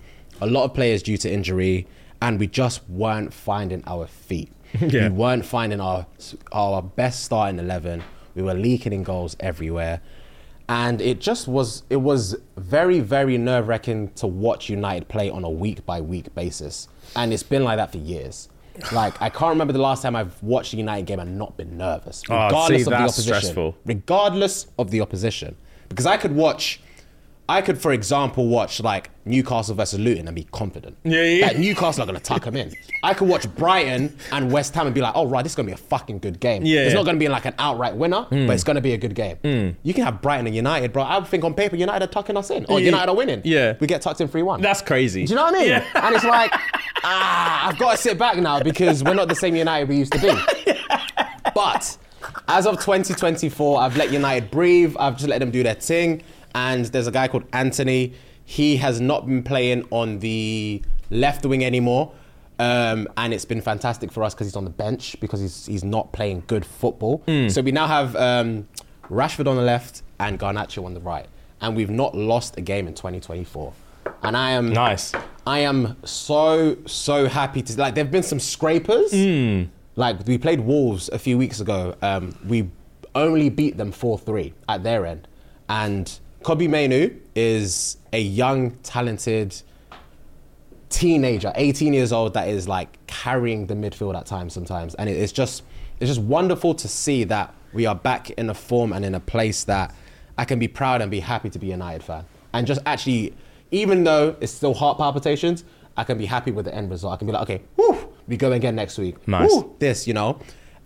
a lot of players due to injury, and we just weren't finding our feet. Yeah. We weren't finding our best starting 11. We were leaking in goals everywhere. And it was very, very nerve-wracking to watch United play on a week-by-week basis. And it's been like that for years. Like, I can't remember the last time I've watched a United game and not been nervous. Regardless of the that's opposition. stressful. Regardless of the opposition. Because I could, for example, watch like Newcastle versus Luton and be confident. Yeah. That Newcastle are going to tuck them in. I could watch Brighton and West Ham and be like, oh, right, this is going to be a fucking good game. Yeah, It's yeah. not going to be like an outright winner, but it's going to be a good game. You can have Brighton and United, bro. I would think on paper, United are tucking us in. Or Yeah. United are winning. Yeah. We get tucked in 3-1. That's crazy. Do you know what I mean? Yeah. And it's like, I've got to sit back now because we're not the same United we used to be. But as of 2024, I've let United breathe. I've just let them do their thing. And there's a guy called Anthony. He has not been playing on the left wing anymore. And it's been fantastic for us because he's on the bench because he's not playing good football. So we now have Rashford on the left and Garnacho on the right. And we've not lost a game in 2024. And I am Nice. I am so happy to like. There've been some scrapers. Like we played Wolves a few weeks ago. We only beat them 4-3 at their end, and Kobe Mainoo is a young, talented teenager, 18 years old, that is like carrying the midfield at times sometimes, and it's just wonderful to see that we are back in a form and in a place that I can be proud and be happy to be a United fan, and just actually. Even though it's still heart palpitations, I can be happy with the end result. I can be like, okay, whew, we go again next week. Nice. Whew, this, you know.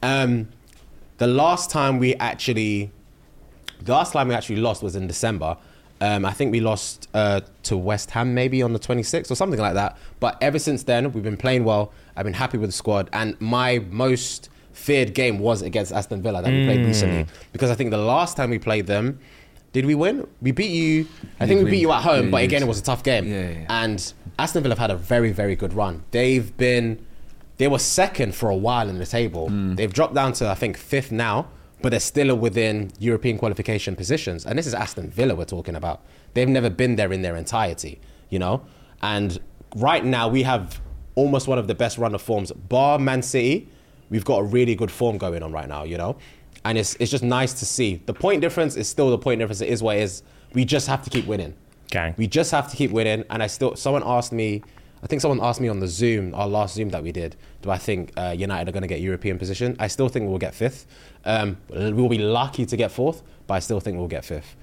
The last time we actually lost was in December. I think we lost to West Ham maybe on the 26th or something like that. But ever since then, we've been playing well. I've been happy with the squad. And my most feared game was against Aston Villa that we played recently. Because I think the last time we played them, did we win? We beat you. I think we beat you at home, but again, it was a tough game. Yeah. And Aston Villa have had a very, very good run. They were second for a while in the table. They've dropped down to, I think, 5th now, but they're still within European qualification positions. And this is Aston Villa we're talking about. They've never been there in their entirety, you know? And right now, we have almost one of the best run of forms. Bar Man City, we've got a really good form going on right now, you know? And it's just nice to see. The point difference is still the point difference. It is what it is. We just have to keep winning. Gang. We just have to keep winning. And someone asked me on the Zoom, our last Zoom that we did, do I think United are going to get European position? I still think we'll get 5th. We'll be lucky to get 4th, but I still think we'll get 5th.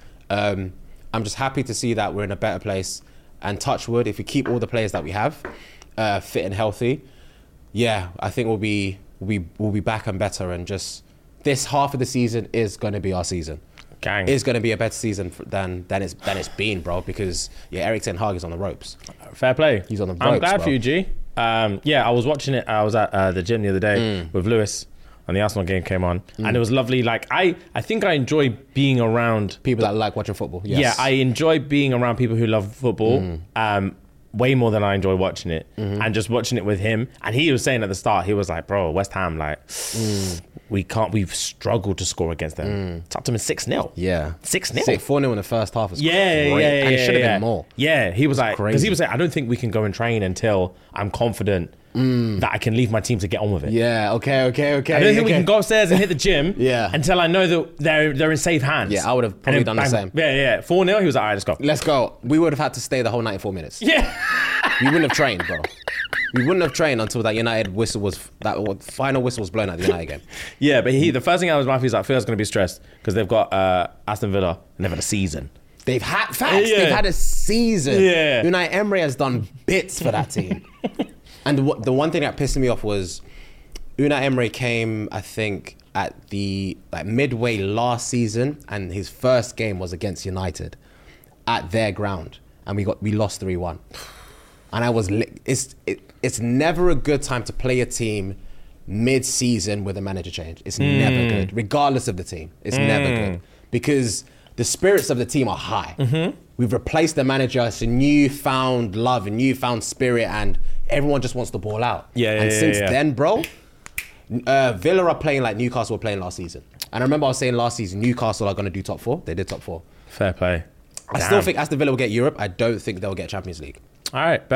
I'm just happy to see that we're in a better place. And touch wood, if we keep all the players that we have fit and healthy, yeah, I think we'll be back and better, and just this half of the season is going to be our season. Gang. It's going to be a better season than it's been, bro. Because Eric Ten Hag is on the ropes. Fair play. He's on the I'm ropes, glad bro. for you, G. I was watching it. I was at the gym the other day with Lewis, and the Arsenal game came on, and it was lovely. Like I think I enjoy being around People that like watching football. Yes. Yeah, I enjoy being around people who love football. Way more than I enjoy watching it, and just watching it with him. And he was saying at the start, he was like, "Bro, West Ham, like, we've struggled to score against them. It's up to them 6-0. Yeah. 6-0. 4-0 in the first half was Yeah, great. And it should have yeah. been more. Yeah, he was like, because crazy. he was saying, I don't think we can go and train until I'm confident that I can leave my team to get on with it. Yeah, okay. I don't think we can go upstairs and hit the gym Yeah. until I know that they're in safe hands. Yeah, I would have probably And done then the same. Yeah. 4-0, he was like, all right, let's go. Let's go. We would have had to stay the whole 94 minutes. Yeah. We wouldn't have trained, bro. We wouldn't have trained until that final whistle was blown at the United game. Yeah, but the first thing I was laughing is like, Phil's going to be stressed because they've got Aston Villa and they've had a season. They've had facts. Yeah. They've had a season. Yeah. Unai Emery has done bits for that team. And the one thing that pissed me off was Unai Emery came, I think, at the midway last season, and his first game was against United at their ground, and we lost 3-1. And I was it's never a good time to play a team mid-season with a manager change. It's never good, regardless of the team. It's never good because the spirits of the team are high. We've replaced the manager. It's a newfound love, a newfound spirit, and everyone just wants the ball out. And since then, bro, Villa are playing like Newcastle were playing last season. And I remember I was saying last season, Newcastle are going to do top 4. They did top 4. Fair play. I still think Aston Villa will get Europe. I don't think they'll get Champions League. All right, bet.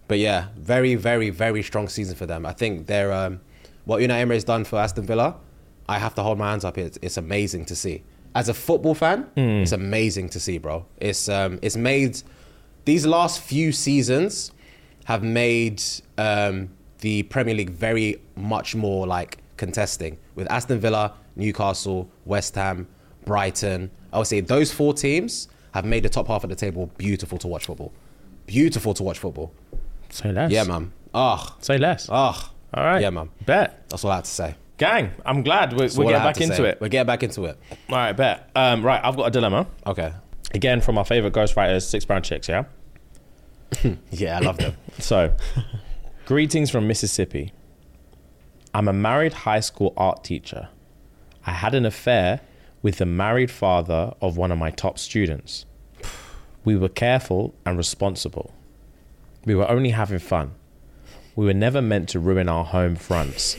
But yeah, very, very, very strong season for them. I think they're what Unai Emery's done for Aston Villa. I have to hold my hands up. It's amazing to see. As a football fan, it's amazing to see, bro. It's made these last few seasons have made the Premier League very much more like contesting with Aston Villa, Newcastle, West Ham, Brighton. I would say those 4 teams have made the top half of the table beautiful to watch football. Beautiful to watch football. Say less. Yeah, man. Say less. All right. Yeah, man. Bet. That's all I had to say. Gang, I'm glad we're getting back into it. We're getting back into it. All right, bet. Right, I've got a dilemma. Okay. Again, from our favourite ghostwriters, 6 Brown Chicks, yeah? Yeah, I love them. So, greetings from Mississippi. I'm a married high school art teacher. I had an affair with the married father of one of my top students. We were careful and responsible. We were only having fun. We were never meant to ruin our home fronts.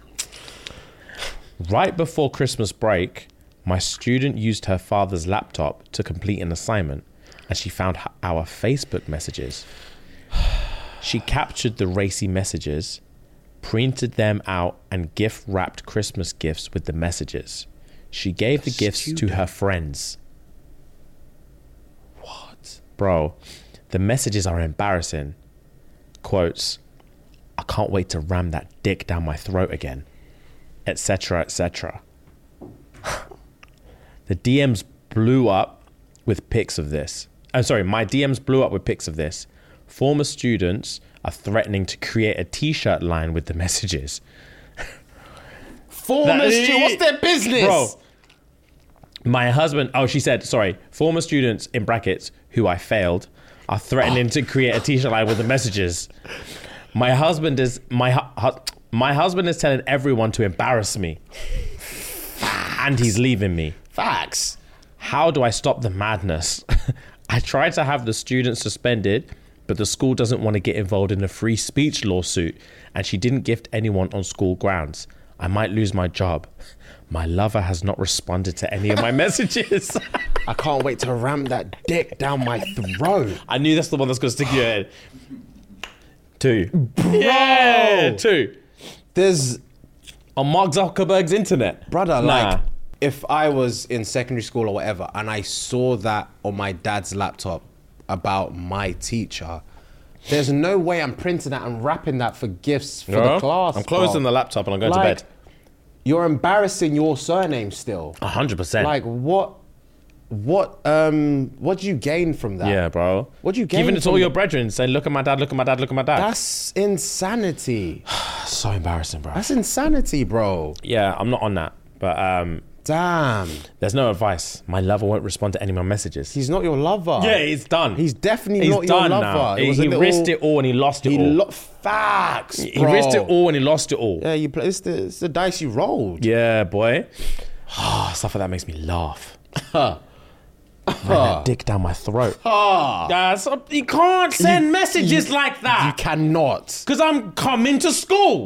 Right before Christmas break, my student used her father's laptop to complete an assignment, and she found our Facebook messages. She captured the racy messages, printed them out, and gift wrapped Christmas gifts with the messages. She gave the gifts to her friends. What? Bro, the messages are embarrassing. Quotes, I can't wait to ram that dick down my throat again, etc., etc. The DMs blew up with pics of this. I'm sorry, my DMs blew up with pics of this. Former students are threatening to create a t-shirt line with the messages. What's their business? Bro, my husband, she said, sorry, former students, in brackets, who I failed, are threatening to create a t-shirt line with the messages. My husband is telling everyone to embarrass me. And he's leaving me. Facts. How do I stop the madness? I tried to have the students suspended, but the school doesn't want to get involved in a free speech lawsuit, and she didn't gift anyone on school grounds. I might lose my job. My lover has not responded to any of my messages. I can't wait to ram that dick down my throat. I knew that's the one that's going to stick in your head. 2. Bro! Yeah, 2. There's... On Mark Zuckerberg's internet. Brother, like, if I was in secondary school or whatever, and I saw that on my dad's laptop about my teacher, there's no way I'm printing that and wrapping that for gifts for the class. I'm closing the laptop and I'm going to bed. You're embarrassing your surname still. 100%. Like, what do you gain from that? Yeah, bro. What do you gain? Giving it to all your brethren, saying, look at my dad, look at my dad, look at my dad. That's insanity. So embarrassing, bro. That's insanity, bro. Yeah, I'm not on that. But damn. There's no advice. My lover won't respond to any of my messages. He's not your lover. Yeah, he's done. He's definitely not your lover. Now. He risked it all and he lost it all. Facts, bro. He risked it all and he lost it all. Yeah, it's the dice you rolled. Yeah, boy. Stuff like that makes me laugh. Ran that dick down my throat. You can't send messages like that. You cannot. Because I'm coming to school.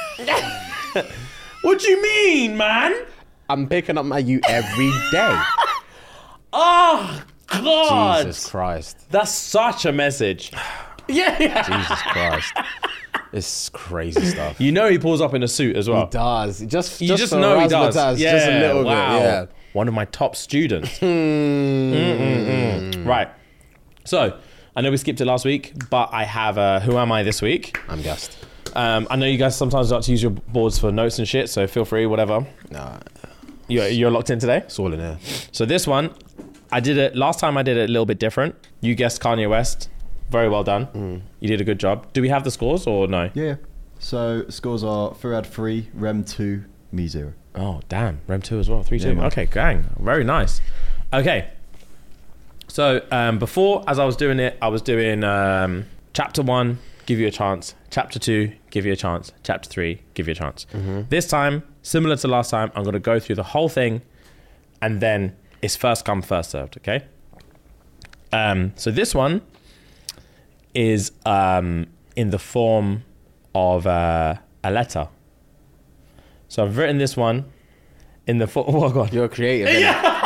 What do you mean, man? I'm picking up my U every day. Oh, God. Jesus Christ. That's such a message. Yeah. Jesus Christ. It's crazy stuff. You know he pulls up in a suit as well. He does. You just know he does. Yeah, just a little bit. Yeah. One of my top students. Right. So, I know we skipped it last week, but I have Who Am I this week? I'm gassed. I know you guys sometimes like to use your boards for notes and shit, so feel free, whatever. Nah. You're locked in today? It's all in there. So this one, last time I did it a little bit different. You guessed Kanye West. Very well done. You did a good job. Do we have the scores or no? Yeah. So scores are Furad 3, Rem 2, me 0. Oh, damn. Rem 2 as well. 3-2. Yeah, okay, gang. Very nice. Okay. So before, as I was doing it, I was doing chapter 1, give you a chance. Chapter 2, give you a chance. Chapter 3, give you a chance. This time, similar to last time, I'm going to go through the whole thing and then it's first come, first served, okay? So this one is in the form of a letter. So I've written this one in the form... Oh, God. You're creative. Yeah.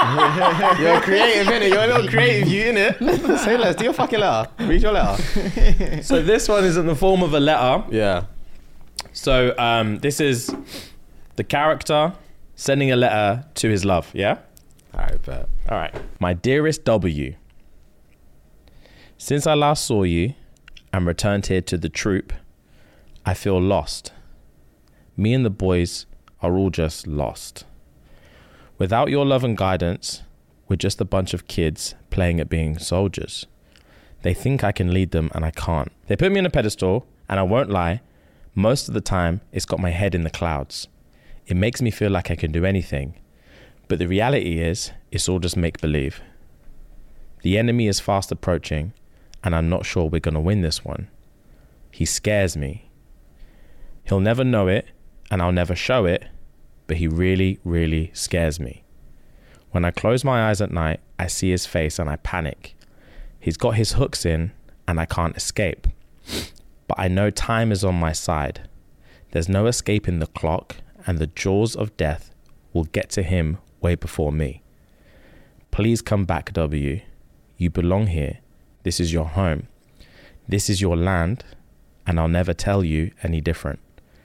You're creative, innit? You're a little creative, you innit? Say less. Do your fucking letter. Read your letter. So this one is in the form of a letter. Yeah. So this is the character sending a letter to his love, yeah? All right, bet. All right. My dearest W, since I last saw you and returned here to the troop, I feel lost. Me and the boys are all just lost. Without your love and guidance, we're just a bunch of kids playing at being soldiers. They think I can lead them and I can't. They put me on a pedestal, and I won't lie, most of the time it's got my head in the clouds. It makes me feel like I can do anything. But the reality is, it's all just make-believe. The enemy is fast approaching, and I'm not sure we're going to win this one. He scares me. He'll never know it, and I'll never show it, but he really, really scares me. When I close my eyes at night, I see his face and I panic. He's got his hooks in, and I can't escape. But I know time is on my side. There's no escaping the clock, and the jaws of death will get to him way before me. Please come back, W. You belong here. This is your home. This is your land, and I'll never tell you any different.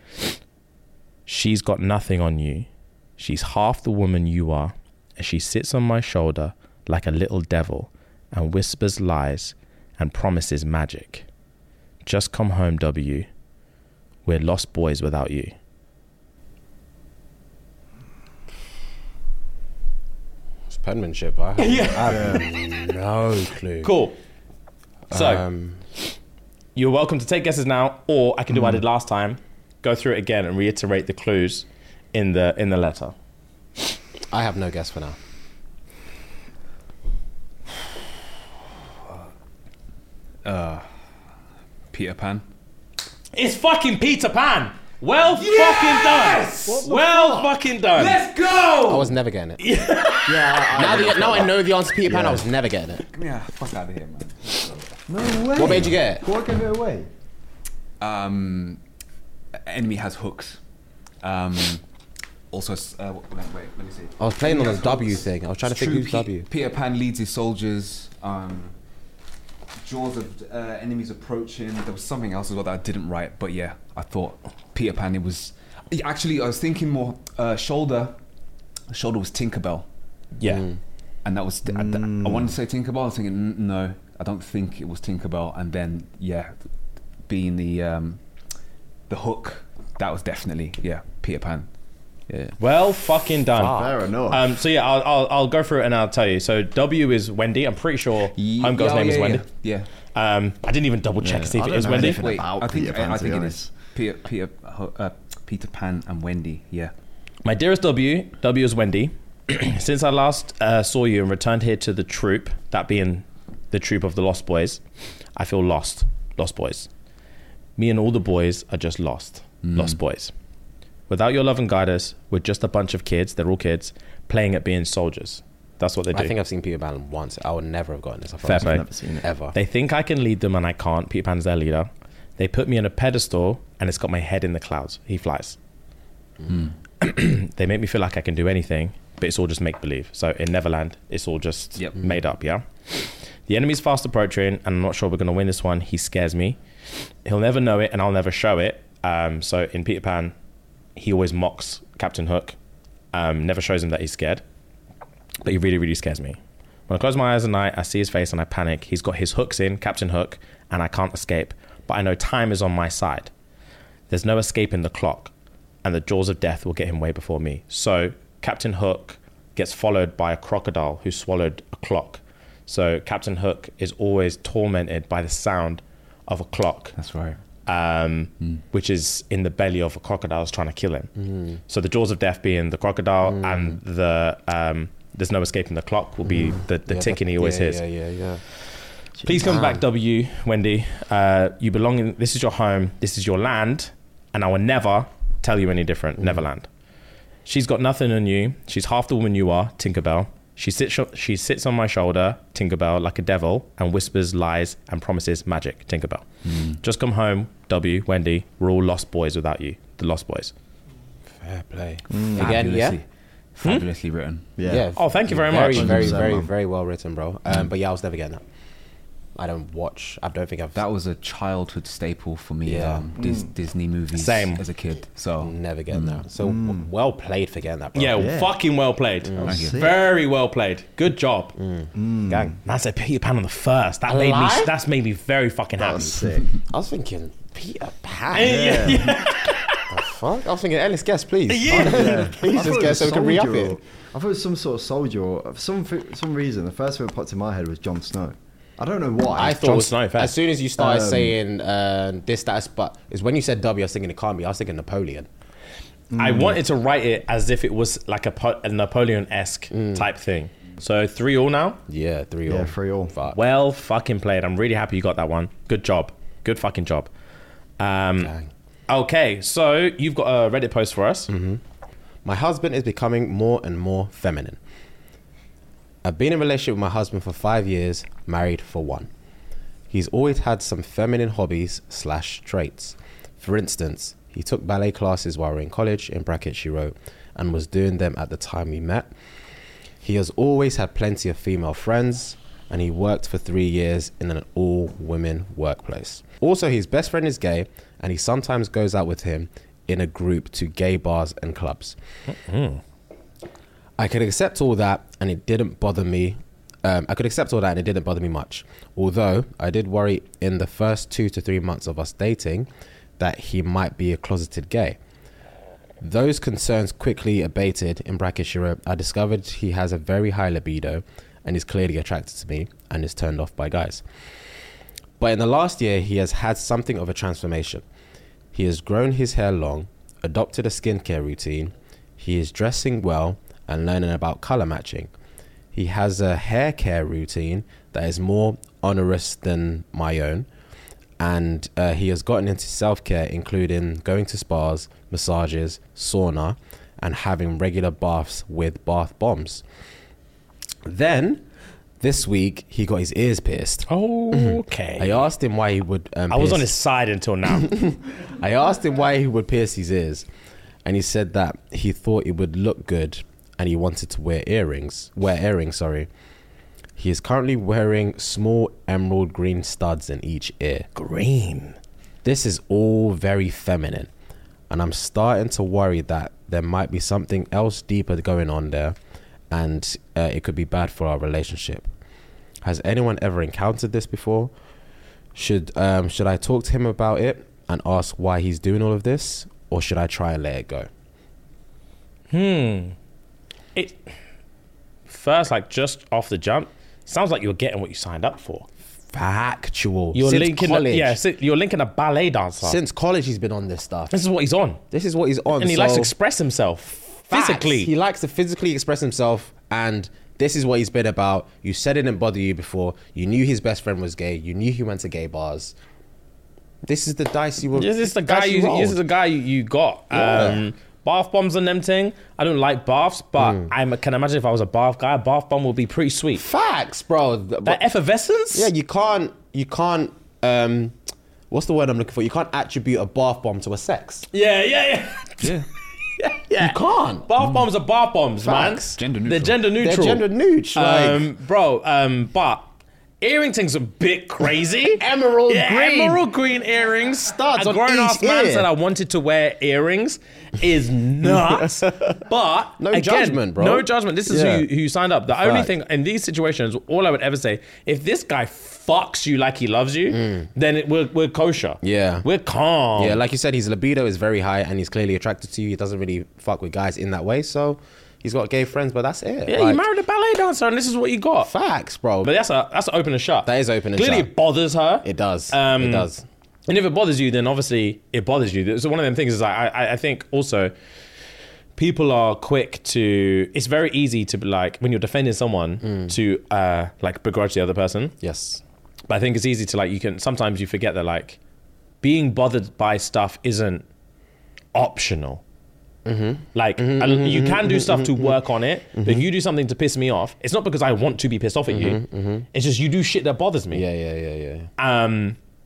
She's got nothing on you. She's half the woman you are, and she sits on my shoulder like a little devil and whispers lies and promises magic. Just come home, W. We're lost boys without you. It's penmanship. I have no clue. Cool. So, you're welcome to take guesses now, or I can do what I did last time. Go through it again and reiterate the clues in the letter. I have no guess for now. Peter Pan. It's fucking Peter Pan. Well fucking done. Well fucking done. Let's go! I was never getting it. Now I know the answer to Peter Pan, I was never getting it. Get me the fuck out of here, man. No way. What made you get it? What gave it away? Enemy has hooks. Also, wait, let me see. I was playing on Enemy the has W hooks. thing. I was trying to It's think true, who's W. Peter Pan leads his soldiers. Jaws of enemies approaching. There was something else as well that I didn't write, but yeah, I thought Peter Pan. It was actually I was thinking more shoulder. Shoulder was Tinkerbell, Yeah. and that was I wanted to say Tinkerbell. I was thinking no, I don't think it was Tinkerbell. And then yeah, being the hook, that was definitely Peter Pan. Yeah. Well fucking done. Fair enough. So yeah, I'll go through it and I'll tell you. So W is Wendy. I'm pretty sure Homegirl's name is Wendy. Yeah. I didn't even double check to see if it is Wendy. anything Wait, about I think Peter Pan, to be it honest. is Peter Pan and Wendy. Yeah. My dearest W is Wendy. Since I last saw you and returned here to the troop, that being the troop of the Lost Boys, I feel lost. Lost Boys. Me and all the boys are just lost. Lost Boys. Without your love and guidance, we're just a bunch of kids, they're all kids, playing at being soldiers. That's what they do. I think I've seen Peter Pan once. I would never have gotten this. Fair play. I've never seen it. Ever. They think I can lead them and I can't. Peter Pan's their leader. They put me on a pedestal and it's got my head in the clouds. He flies. They make me feel like I can do anything, but it's all just make-believe. So in Neverland, it's all just made up, yeah? The enemy's fast approaching and I'm not sure we're going to win this one. He scares me. He'll never know it and I'll never show it. So in Peter Pan, he always mocks Captain Hook, never shows him that he's scared, but he really, really scares me. When I close my eyes at night, I see his face and I panic. He's got his hooks in, Captain Hook, and I can't escape, but I know time is on my side. There's no escaping the clock, and the jaws of death will get him way before me. So Captain Hook gets followed by a crocodile who swallowed a clock. So Captain Hook is always tormented by the sound of a clock. That's right. Which is in the belly of a crocodile trying to kill him. So the jaws of death being the crocodile and the there's no escaping the clock will be the ticking he always hears. Yeah. Please come back, W, Wendy. You belong in, this is your home, this is your land, and I will never tell you any different. Neverland. She's got nothing on you. She's half the woman you are, Tinkerbell. She sits on my shoulder, Tinkerbell, like a devil, and whispers lies and promises magic, Tinkerbell. Just come home, W, Wendy. We're all lost boys without you. The Lost Boys. Fair play. Again, yeah? fabulously written. Yeah. Oh, thank you very very, much. very, 100%, very, man. very well written, bro. But yeah, I was never getting that. I don't think I've That was a childhood staple for me. Yeah. Disney movies Same. as a kid. So never getting that. So well played for getting that, bro. Yeah, Yeah. fucking well played. Thank you. Sick. Very well played. Good job. Gang. Man said Peter Pan on the first. That that's made me very fucking That happy. was sick. I was thinking Peter Pan. Yeah. The fuck? I was thinking Ellis Guest, please. Yeah. Please just guess so we can re-up it. I thought it was some sort of soldier or for some reason. The first thing that popped in my head was Jon Snow. I don't know why. I thought Jon Snow, fair. as soon as you started saying this, that, but is when you said W, I was thinking it can't be. I was thinking Napoleon. I wanted to write it as if it was like a Napoleon-esque type thing. So 3-3 now. Yeah, 3-3. Yeah, 3-3. Fuck. Well fucking played. I'm really happy you got that one. Good job. Good fucking job. Dang. Okay, so you've got a Reddit post for us. My husband is becoming more and more feminine. I've been in a relationship with my husband for 5 years, married for 1. He's always had some feminine hobbies / traits. For instance, he took ballet classes while we were in college, in brackets she wrote, and was doing them at the time we met. He has always had plenty of female friends, and he worked for 3 years in an all-women workplace. Also, his best friend is gay, and he sometimes goes out with him in a group to gay bars and clubs. I could accept all that, and it didn't bother me. Much. Although I did worry in the first 2 to 3 months of us dating that he might be a closeted gay. Those concerns quickly abated. In brackets, she wrote, I discovered he has a very high libido and is clearly attracted to me and is turned off by guys. But in the last year, he has had something of a transformation. He has grown his hair long, adopted a skincare routine. He is dressing well and learning about color matching. He has a hair care routine that is more onerous than my own. And he has gotten into self-care, including going to spas, massages, sauna, and having regular baths with bath bombs. Then, this week, he got his ears pierced. Okay. I asked him why he would I was on his side until now. I asked him why he would pierce his ears, and he said that he thought it would look good and he wanted to wear earrings. He is currently wearing small emerald green studs in each ear. Green. This is all very feminine, and I'm starting to worry that there might be something else deeper going on there, and it could be bad for our relationship. Has anyone ever encountered this before? Should I talk to him about it and ask why he's doing all of this, or should I try and let it go? It first, like just off the jump, sounds like you're getting what you signed up for. Factual. You're Since linking, college. you're linking a ballet dancer. Since college, he's been on this stuff. This is what he's on, This is what he's on. and he so likes to express himself facts. physically. He likes to physically express himself, and this is what he's been about. You said it didn't bother you before. You knew his best friend was gay. You knew he went to gay bars. This is the dice you were. This is the guy you. This is the guy you got. Yeah. Bath bombs and them thing. I don't like baths, but I can imagine if I was a bath guy, a bath bomb would be pretty sweet. Facts, bro. That effervescence. Yeah, you can't. What's the word I'm looking for? You can't attribute a bath bomb to a sex. Yeah. Yeah. Yeah. You can't. Bath bombs are bath bombs, Facts. Gender man. neutral. They're gender They're neutral. gender neutral. But earring thing's a bit crazy. Emerald green. Emerald green earrings. Studs A on grown ass each man ear. said I wanted to wear earrings is nuts. But No again, judgment, bro. No judgment. This is Yeah. who you signed up. The only Fact. thing in these situations, all I would ever say, if this guy fucks you like he loves you, then we're kosher. Yeah. We're calm. Yeah, like you said, his libido is very high and he's clearly attracted to you. He doesn't really fuck with guys in that way, so he's got gay friends, but that's it. Yeah, Like, you married a ballet dancer and this is what you got. facts, bro. But that's an open and shut. That is open and Clearly shut. it bothers her. It does. Um, It does. And if it bothers you, then obviously it bothers you. So one of them things is I think also people are quick to. It's very easy to be like when you're defending someone to like begrudge the other person. Yes. But I think it's easy to like sometimes you forget that like being bothered by stuff isn't optional. Like you can do stuff to work on it, but if you do something to piss me off, it's not because I want to be pissed off at you. It's just you do shit that bothers me. Yeah.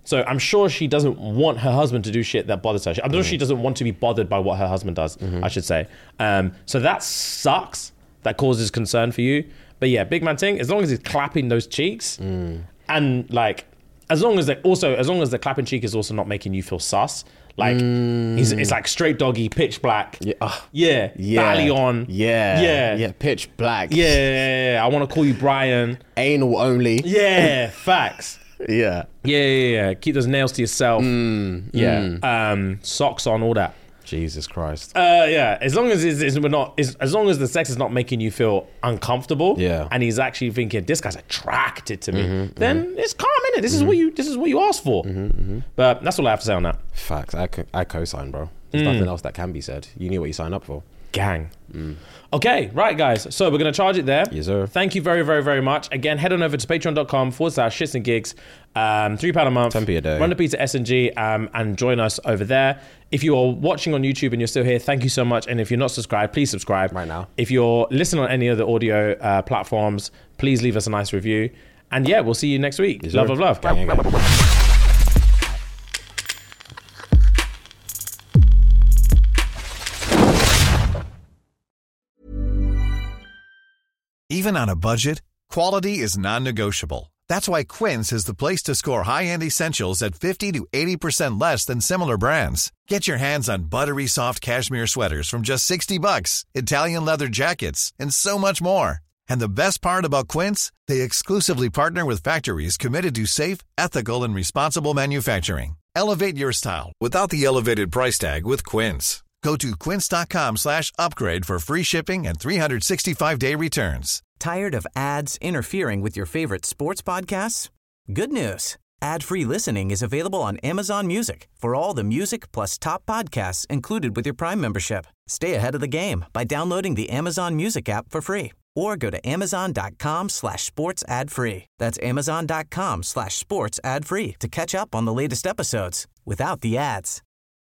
So I'm sure she doesn't want her husband to do shit that bothers her. I'm sure she doesn't want to be bothered by what her husband does, I should say. So that sucks. That causes concern for you. But yeah, big man thing, as long as he's clapping those cheeks and like, as long as the clapping cheek is also not making you feel sus. Like it's like straight doggy, pitch black. Yeah. Belly on. Yeah. Pitch black. Yeah. I want to call you Brian. Anal only. Yeah. Facts. Yeah. Yeah. Keep those nails to yourself. Socks on, all that. Jesus Christ. Yeah. As long as as long as the sex is not making you feel uncomfortable. Yeah. And he's actually thinking this guy's attracted to me. Then it's calm, innit? This is what you asked for. But that's all I have to say on that. Facts. I co-sign, bro. There's nothing else that can be said. You knew what you signed up for. Gang. Okay, right, guys. So we're going to charge it there. Yes, sir. Thank you very, very, very much. Again, head on over to patreon.com/shits and gigs. £3 a month. 10p a day. Run the pizza S&G and join us over there. If you are watching on YouTube and you're still here, thank you so much. And if you're not subscribed, please subscribe. Right now. If you're listening on any other audio platforms, please leave us a nice review. And yeah, we'll see you next week. Yes, love sir. of love. Gang. Even on a budget, quality is non-negotiable. That's why Quince is the place to score high-end essentials at 50 to 80% less than similar brands. Get your hands on buttery soft cashmere sweaters from just $60, Italian leather jackets, and so much more. And the best part about Quince, they exclusively partner with factories committed to safe, ethical, and responsible manufacturing. Elevate your style without the elevated price tag with Quince. Go to quince.com/upgrade for free shipping and 365-day returns. Tired of ads interfering with your favorite sports podcasts? Good news. Ad-free listening is available on Amazon Music for all the music plus top podcasts included with your Prime membership. Stay ahead of the game by downloading the Amazon Music app for free or go to amazon.com/sports ad free. That's amazon.com/sports ad free to catch up on the latest episodes without the ads.